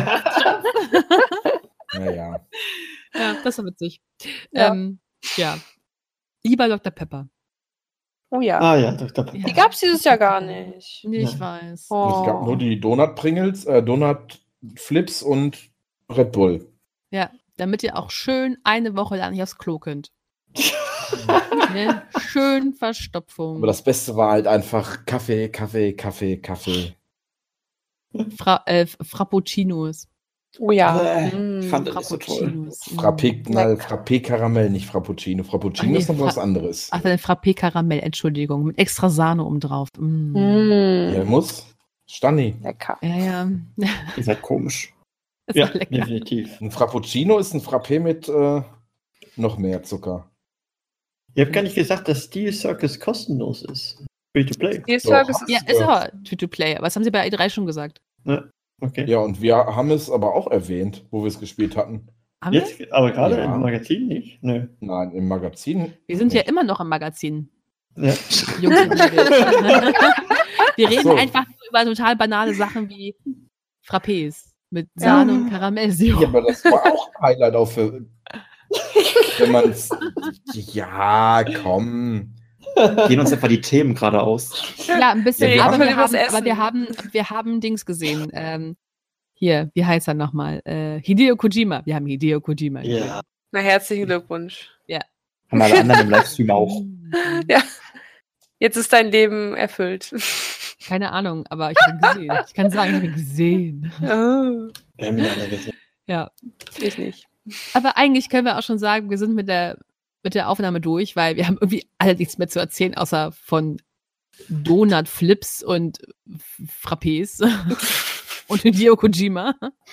Naja. Ja, das war witzig. Ja. Ähm, ja. Lieber Doktor Pepper. Oh ja. Ah ja, Doktor Pepper. Die gab's dieses Jahr gar nicht. Nee, ich Nein. weiß. Oh. Es gab nur die Donut-Pringles, äh, Donut-Flips und Red Bull. Ja, damit ihr auch schön eine Woche lang nicht aufs Klo könnt. Ne? Schön Verstopfung. Aber das Beste war halt einfach Kaffee, Kaffee, Kaffee, Kaffee. Fra äh, Frappuccinos. Oh ja. Äh, Mm. ich fand das nicht so toll. Frappuccinos. Frappé, Knall, Lecker. Frappé Karamell, nicht Frappuccino. Frappuccino Ach nee, ist noch was Fra- anderes. Ach, dann Frappé Karamell, Entschuldigung, mit extra Sahne oben drauf. Mm. Mm. Ja, muss. Stani. Lecker. Ja, ja. Ihr seid komisch. Das Ja, war lecker. definitiv. Ein Frappuccino ist ein Frappé mit äh, noch mehr Zucker. Ihr habt gar nicht gesagt, dass Steel Circus kostenlos ist. Free to play. Steel Circus Ja, ist ist aber Free-to-Play. Aber das haben sie bei E drei schon gesagt. Okay. Ja, und wir haben es aber auch erwähnt, wo wir es gespielt hatten. Haben wir? Jetzt, aber gerade Ja. im Magazin nicht. Nö. Nein, im Magazin. Wir sind ja immer noch im Magazin. Ja. Jungs und Mädels. Wir reden so. einfach nur über total banale Sachen wie Frappés mit Sahne und Karamellsirup. Ja, aber das war auch ein Highlight auch für. Wenn man es. Ja, komm. Gehen uns einfach die Themen gerade aus. Ja, ein bisschen. Ja, wir aber, haben wir halt übers haben, aber Essen. wir haben, wir haben Dings gesehen. Ähm, hier, wie heißt er nochmal? Äh, Hideo Kojima. Wir haben Hideo Kojima. gesehen. Ja. Na, herzlichen Glückwunsch. Haben alle anderen im Livestream auch. Ja. Jetzt ist dein Leben erfüllt. Keine Ahnung, aber ich habe ihn gesehen. Ich kann sagen, ich habe ihn gesehen. Oh, Wir haben ihn alle gesehen. Ja. ich nicht. Aber eigentlich können wir auch schon sagen, wir sind mit der, mit der Aufnahme durch, weil wir haben irgendwie alle nichts mehr zu erzählen, außer von Donut-Flips und Frappés und Hideo Kojima.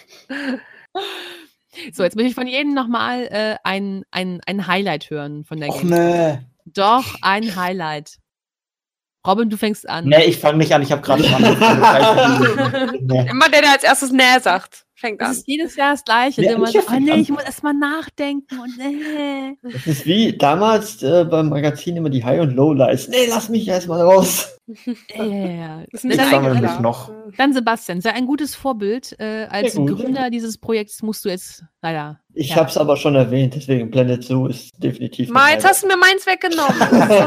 So, jetzt möchte ich von jedem nochmal äh, ein, ein, ein Highlight hören von der Och Gamescom. ne. Doch, ein Highlight. Robin, du fängst an. Ne, ich fange nicht an, ich habe gerade schon angefangen. Nee. Immer der, der als erstes näher sagt, fängt Das an. ist jedes Jahr das Gleiche. Ja, Immer ich so, hab- oh nee, ich muss erst mal nachdenken und nee. Das ist wie damals äh, beim Magazin immer die High- und Low-Lights. Nee, lass mich erstmal raus. Ja, ja, ja. Das ist Nee, nicht Ich dann, sammle mich eingeplant. noch. dann Sebastian, sei ein gutes Vorbild. Äh, als Sehr gut. Gründer dieses Projekts musst du jetzt leider. Ich ja. hab's aber schon erwähnt, deswegen Planet Zoo ist definitiv. Mal, jetzt hast du mir meins weggenommen.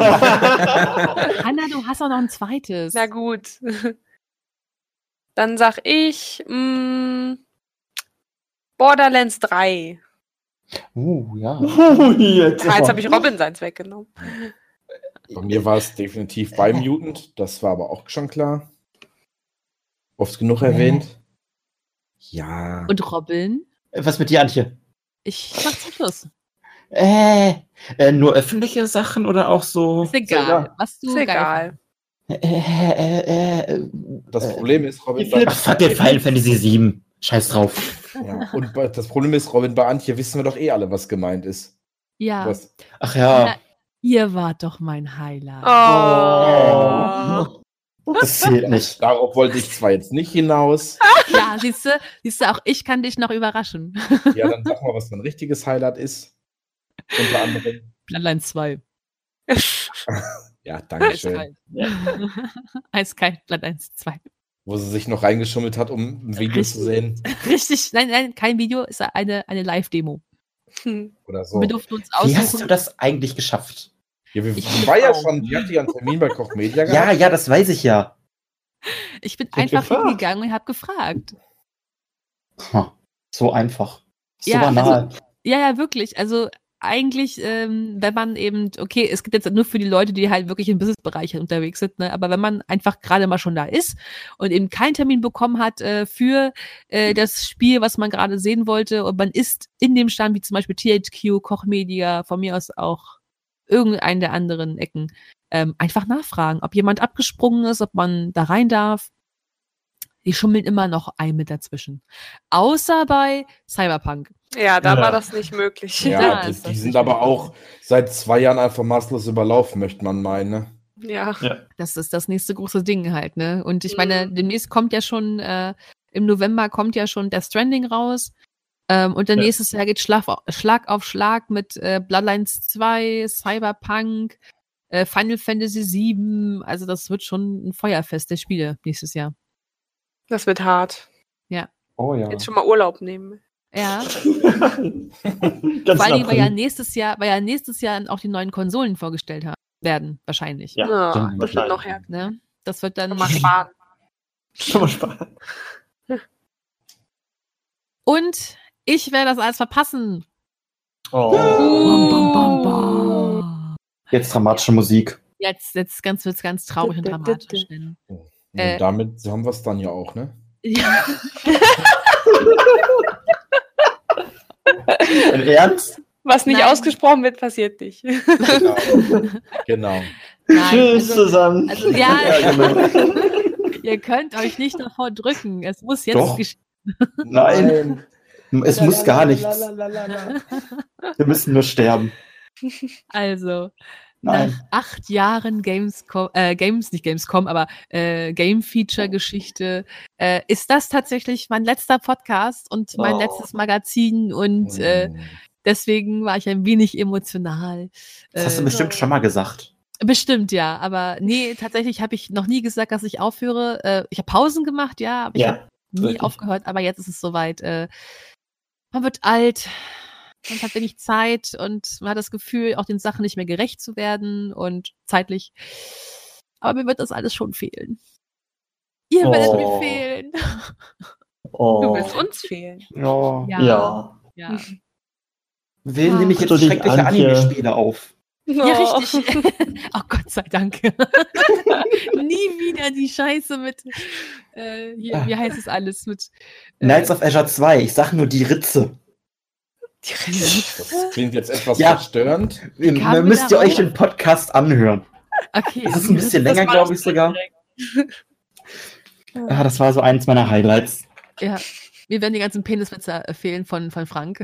Hanna, du hast auch noch ein zweites. Na gut. Dann sag ich mh, Borderlands drei. Uh, ja. jetzt Ah, jetzt habe ich Robin seins weggenommen. Bei mir war es definitiv bei Mutant, das war aber auch schon klar. Oft genug erwähnt. Ja. Und Robin? Was mit dir, Antje? Ich mach zum Schluss. Äh, äh, nur öffentliche Sachen oder auch so? Ist egal. Was du Ist geil egal. Äh, äh, äh, äh, Das Problem ist, Robin, Die bei, ach, fuck den Final Fantasy sieben. Scheiß drauf. ja, und bei, das Problem ist, Robin, bei Antje wissen wir doch eh alle, was gemeint ist. Ja. Was, Ach ja, Na, ihr wart doch mein Highlight. Oh. das zählt nicht. darauf wollte ich zwar jetzt nicht hinaus. Ja, siehst du, siehst du, auch ich kann dich noch überraschen. Ja, dann sag mal, was ein richtiges Highlight ist. Unter anderem. Bloodlines zwei. Ja, danke schön. Eiskalt. Eiskalt, Bloodlines zwei. Wo sie sich noch reingeschummelt hat, um ein Video zu sehen. Richtig, nein, nein, kein Video, ist eine, eine Live-Demo. Oder so. Wir durften uns Wie hast du aussuchen. das eigentlich geschafft? Ja, wir, Ich die bin war ja Frau. schon, die hatte ja einen Termin bei Koch Media Ja, gehabt. ja, das weiß ich ja. Ich bin Sind einfach gefragt. hingegangen und habe gefragt. Ha, so einfach. So Ja, banal. Ja, ja, wirklich. Also eigentlich, ähm, wenn man eben, okay, es gibt jetzt nur für die Leute, die halt wirklich im Businessbereich halt unterwegs sind, ne? Aber wenn man einfach gerade mal schon da ist und eben keinen Termin bekommen hat äh, für äh, das Spiel, was man gerade sehen wollte, und man ist in dem Stand, wie zum Beispiel T H Q, Koch Media, von mir aus auch irgendeinen der anderen Ecken, ähm, einfach nachfragen, ob jemand abgesprungen ist, ob man da rein darf. Die schummeln immer noch ein mit dazwischen. Außer bei Cyberpunk. Ja, da Ja. war das nicht möglich. Ja, Da die, ist das die sind nicht aber mehr. auch seit zwei Jahren einfach maßlos überlaufen, möchte man meinen. Ne? Ja. Das ist das nächste große Ding halt, ne? Und ich meine, Mhm. demnächst kommt ja schon, äh, im November kommt ja schon Death Stranding raus. Ähm, und dann Ja. nächstes Jahr geht Schlag, auf- Schlag auf Schlag mit äh, Bloodlines zwei, Cyberpunk, äh, Final Fantasy sieben. Also das wird schon ein Feuerfest der Spiele nächstes Jahr. Das wird hart. Oh ja. Jetzt schon mal Urlaub nehmen. Ja. Ganz Vor allem, weil ja April. nächstes Jahr, weil ja nächstes Jahr auch die neuen Konsolen vorgestellt haben, werden, wahrscheinlich. Ja, Ja, stimmt. das wird noch her. Ne? Das wird dann. Mal sparen. Kann man sparen. Und ich werde das alles verpassen. Oh. Bam, bam, bam, bam. Jetzt dramatische Musik. Jetzt, jetzt ganz, wird's ganz traurig und dramatisch. Denn, Und Äh. damit haben wir es dann ja auch, ne? ja. Im Ernst? Was nicht Nein. ausgesprochen wird, passiert nicht. Genau. genau. Nein, Tschüss also, zusammen. also ja, Ja, genau. ihr könnt euch nicht davor drücken. Es muss jetzt Doch. geschehen. Nein, es muss gar nichts. Lalalala. Wir müssen nur sterben. Also, Nein. nach acht Jahren Gamescom, äh, Games, nicht Gamescom, aber äh, Game-Feature-Geschichte, äh, ist das tatsächlich mein letzter Podcast und mein Oh. letztes Magazin und äh, deswegen war ich ein wenig emotional. Das hast du Äh, bestimmt schon mal gesagt. Bestimmt, ja. Aber nee, tatsächlich habe ich noch nie gesagt, dass ich aufhöre. Äh, ich habe Pausen gemacht, ja, aber ich habe Ja, nie richtig. aufgehört. Aber jetzt ist es soweit. Äh, man wird alt, man hat wenig Zeit und man hat das Gefühl, auch den Sachen nicht mehr gerecht zu werden und zeitlich. Aber mir wird das alles schon fehlen. Ihr werdet mir Oh. fehlen. Du Oh. willst uns fehlen. Ja. Ja. Ja. Ja, Wen Ah. nehme ich Ach, du jetzt dich, schreckliche Antje. Anime-Spiele auf? ja richtig. Oh Gott sei Dank. Nie wieder die Scheiße mit, äh, hier, wie heißt es alles? Mit äh, Knights of Azure zwei, ich sag nur die Ritze. Das klingt jetzt etwas Ja. verstörend. Ihr- Kamen wir Müsst ihr darauf? euch den Podcast anhören. Okay. Das ist ein bisschen Das länger, war glaube das ich sogar. direkt. Ah, das war so eins meiner Highlights. Ja. Mir werden die ganzen Peniswitze äh, fehlen von, von Frank.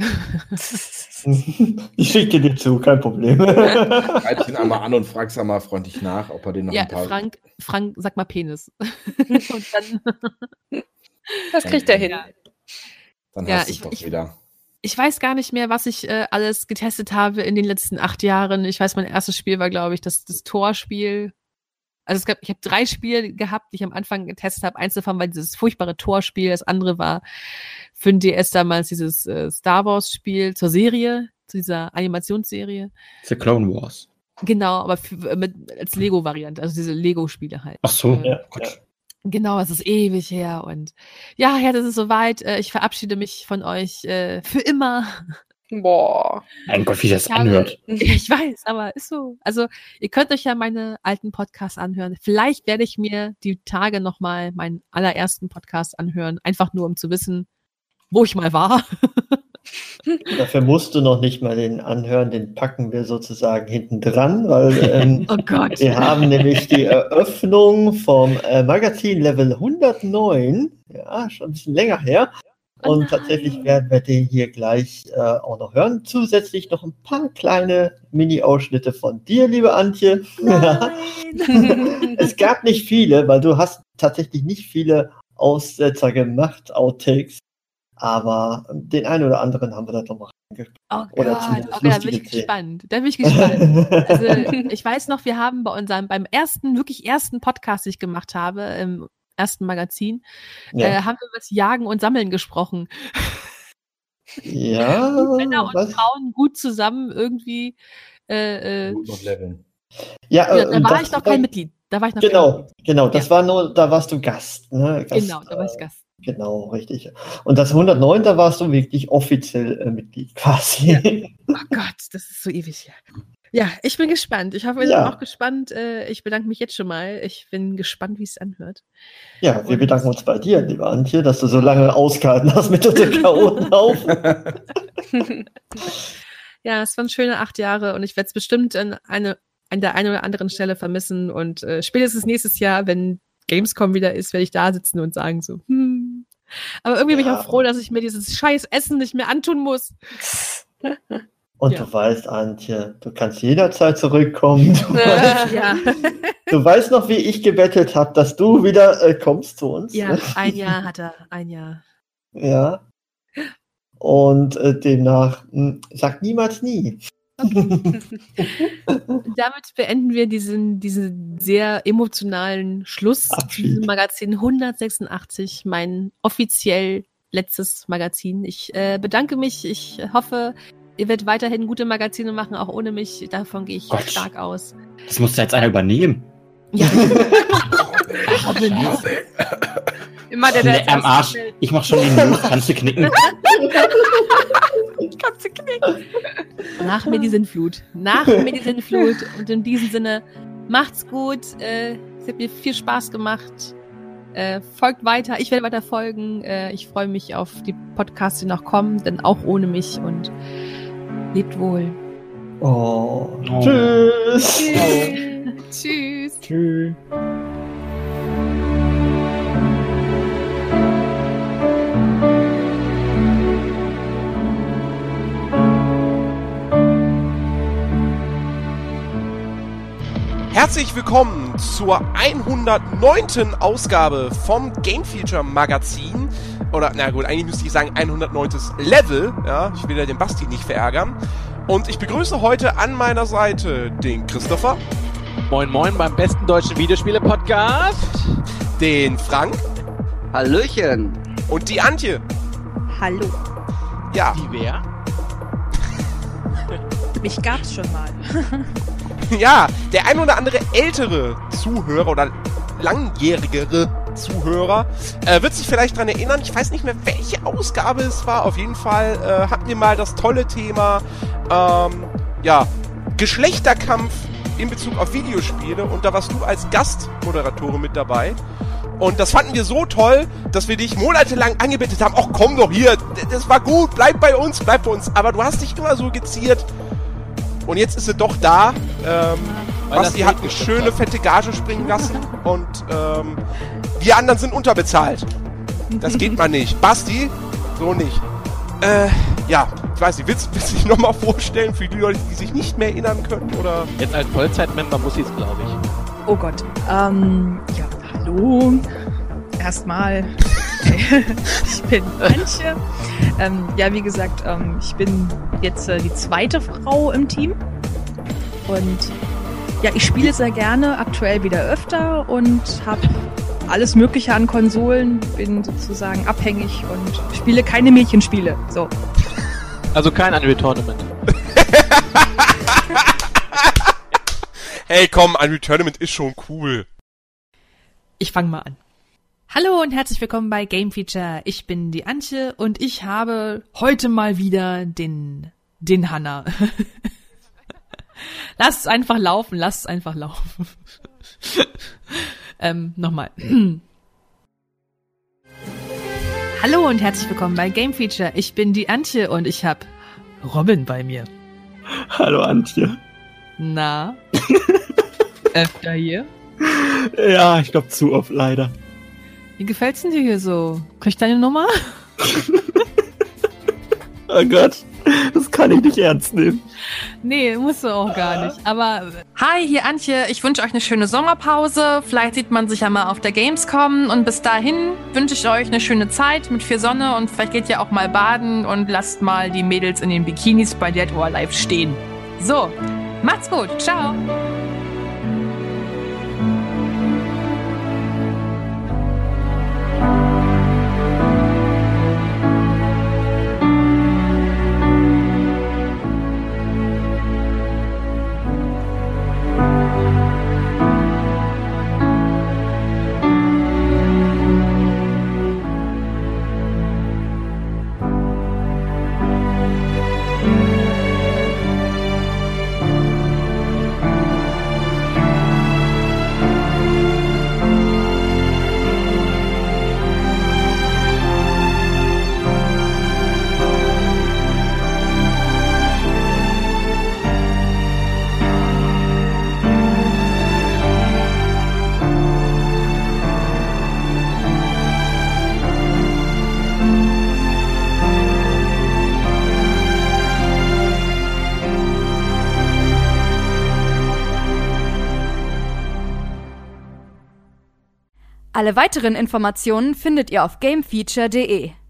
Ich schicke dir zu, kein Problem. Schreib ihn einmal an und frag's einmal freundlich nach, ob er den noch Ja, ein paar... Frank, Frank, sag mal Penis. Und dann, Das kriegt er hin. Dann Ja, hast du ich- es doch ich- wieder. ich weiß gar nicht mehr, was ich äh, alles getestet habe in den letzten acht Jahren. Ich weiß, mein erstes Spiel war, glaube ich, das, das Torspiel. Also es gab, ich habe drei Spiele gehabt, die ich am Anfang getestet habe. Eins davon war dieses furchtbare Torspiel. Das andere war für den D S damals dieses äh, Star Wars Spiel zur Serie, zu dieser Animationsserie. The Clone Wars. Genau, aber für, mit, als Lego-Variante, also diese Lego-Spiele halt. Ach so. Ja, Gott. Genau, es ist ewig her und ja, ja, das ist soweit. Äh, Ich verabschiede mich von euch äh, für immer. Boah. Mein Gott, wie das Ich habe- anhört. Ich weiß, aber ist so. Also ihr könnt euch ja meine alten Podcasts anhören. Vielleicht werde ich mir die Tage nochmal meinen allerersten Podcast anhören, einfach nur um zu wissen, wo ich mal war. Dafür musst du noch nicht mal den anhören, den packen wir sozusagen hinten dran, weil ähm, Oh Gott. wir haben nämlich die Eröffnung vom äh, Magazin Level hundertneun, ja, schon ein bisschen länger her. Oh Und nein. tatsächlich werden wir den hier gleich äh, auch noch hören. Zusätzlich noch ein paar kleine Mini-Ausschnitte von dir, liebe Antje. Nein. Es gab nicht viele, weil du hast tatsächlich nicht viele Aussetzer gemacht, Outtakes. Aber den einen oder anderen haben wir da doch mal reingespielt. Oh Oder Gott, zumindest okay, da bin lustige ich Szenen. gespannt. Da bin ich gespannt. Also ich weiß noch, wir haben bei unserem, beim ersten, wirklich ersten Podcast, den ich gemacht habe, im ersten Magazin, Ja, äh, haben wir über das Jagen und Sammeln gesprochen. ja Männer und was? Frauen gut zusammen irgendwie. Äh, äh, Gut noch leveln. Ja, ja, äh, da war das ich noch kein Mitglied. Da war ich noch Genau, kein genau. Das war nur, da warst du Gast. Ne? Gast Mitglied. Genau, da war ich äh, Gast. Genau, richtig. Und das hundertneun, da warst du wirklich offiziell äh, Mitglied quasi. Oh Gott, das ist so ewig her. Ja, ich bin gespannt. Ich hoffe, ihr Ja. seid auch gespannt. Äh, ich bedanke mich jetzt schon mal. Ich bin gespannt, wie es anhört. Ja, wir Und- bedanken uns bei dir, lieber Antje, dass du so lange ausgehalten hast mit unserem Chaoten auf. Ja, es waren schöne acht Jahre und ich werde es bestimmt an, eine, an der einen oder anderen Stelle vermissen. Und äh, spätestens nächstes Jahr, wenn Gamescom wieder ist, werde ich da sitzen und sagen so, hm. Aber irgendwie bin ich Ja. auch froh, dass ich mir dieses scheiß Essen nicht mehr antun muss. Und Ja. du weißt, Antje, du kannst jederzeit zurückkommen. Du, weißt, Ja, du weißt noch, wie ich gebettelt habe, dass du wieder äh, kommst zu uns. ja, ne? ein Jahr hat er, ein Jahr. Ja. Und äh, demnach, mh, sag niemals nie. Damit beenden wir diesen, diesen sehr emotionalen Schluss zu Abschied. diesem Magazin hundertsechsundachtzig, mein offiziell letztes Magazin. Ich äh, bedanke mich. Ich hoffe, ihr werdet weiterhin gute Magazine machen, auch ohne mich. Davon gehe ich Gott. stark aus. Das muss jetzt einer übernehmen. Ja, Immer der, der Nee, als am erstes Arsch. meldet. Ich mach schon den News. Kannst du knicken? Kannst du knicken. Nach mir die Sintflut. Nach mir die Sintflut. Und in diesem Sinne, macht's gut. Äh, es hat mir viel Spaß gemacht. Äh, folgt weiter. Ich werde weiter folgen. Äh, ich freue mich auf die Podcasts, die noch kommen, denn auch ohne mich. Und lebt wohl. Oh. Oh. Tschüss. Tschüss. Tschüss. Herzlich willkommen zur hundertneunten Ausgabe vom Game Feature Magazin. Oder, na gut, eigentlich müsste ich sagen hundertneunten Level. Ja, ich will ja den Basti nicht verärgern. Und ich begrüße heute an meiner Seite den Christopher. Moin moin beim besten deutschen Videospiele-Podcast. Den Frank. Hallöchen. Und die Antje. Hallo. Ja. Die wer? Mich gab's schon mal. Ja, der ein oder andere ältere Zuhörer oder langjährigere Zuhörer äh, wird sich vielleicht dran erinnern. Ich weiß nicht mehr, welche Ausgabe es war. Auf jeden Fall äh, hatten wir mal das tolle Thema ähm, ja, Geschlechterkampf in Bezug auf Videospiele. Und da warst du als Gastmoderatorin mit dabei. Und das fanden wir so toll, dass wir dich monatelang angebetet haben. Ach komm doch hier, das war gut, bleib bei uns, bleib bei uns. Aber du hast dich immer so geziert. Und jetzt ist sie doch da. Ähm, Basti hat eine schöne, fette Gage springen lassen. Und ähm, wir anderen sind unterbezahlt. Das geht mal nicht. Basti, so nicht. Äh, ja, ich weiß nicht, willst, willst du dich nochmal vorstellen für die Leute, die sich nicht mehr erinnern können? Oder? Jetzt als Vollzeitmember muss ich es, glaube ich. Oh Gott. Ähm, ja, hallo. Erstmal. Ich bin Antje. Ähm, ja, wie gesagt, ähm, ich bin jetzt äh, die zweite Frau im Team. Und ja, ich spiele sehr gerne, aktuell wieder öfter und habe alles Mögliche an Konsolen, bin sozusagen abhängig und spiele keine Mädchenspiele. So. Also kein Unreal Tournament. Hey komm, Unreal Tournament ist schon cool. Ich fange mal an. Hallo und herzlich willkommen bei Game Feature. Ich bin die Antje und ich habe heute mal wieder den, den Hanna. Lasst es einfach laufen, lasst es einfach laufen. ähm, nochmal. Hallo und herzlich willkommen bei Game Feature. Ich bin die Antje und ich habe Robin bei mir. Hallo Antje. Na? Öfter hier? Ja, ich glaube zu oft leider. Wie gefällt's denn dir hier so? Krieg ich deine Nummer? Oh Gott, das kann ich nicht ernst nehmen. Nee, musst du auch gar nicht. Aber hi, hier Antje. Ich wünsche euch eine schöne Sommerpause. Vielleicht sieht man sich ja mal auf der Gamescom. Und bis dahin wünsche ich euch eine schöne Zeit mit viel Sonne. Und vielleicht geht ihr auch mal baden und lasst mal die Mädels in den Bikinis bei Dead or Alive stehen. So, macht's gut. Ciao. Alle weiteren Informationen findet ihr auf gamefeature punkt de.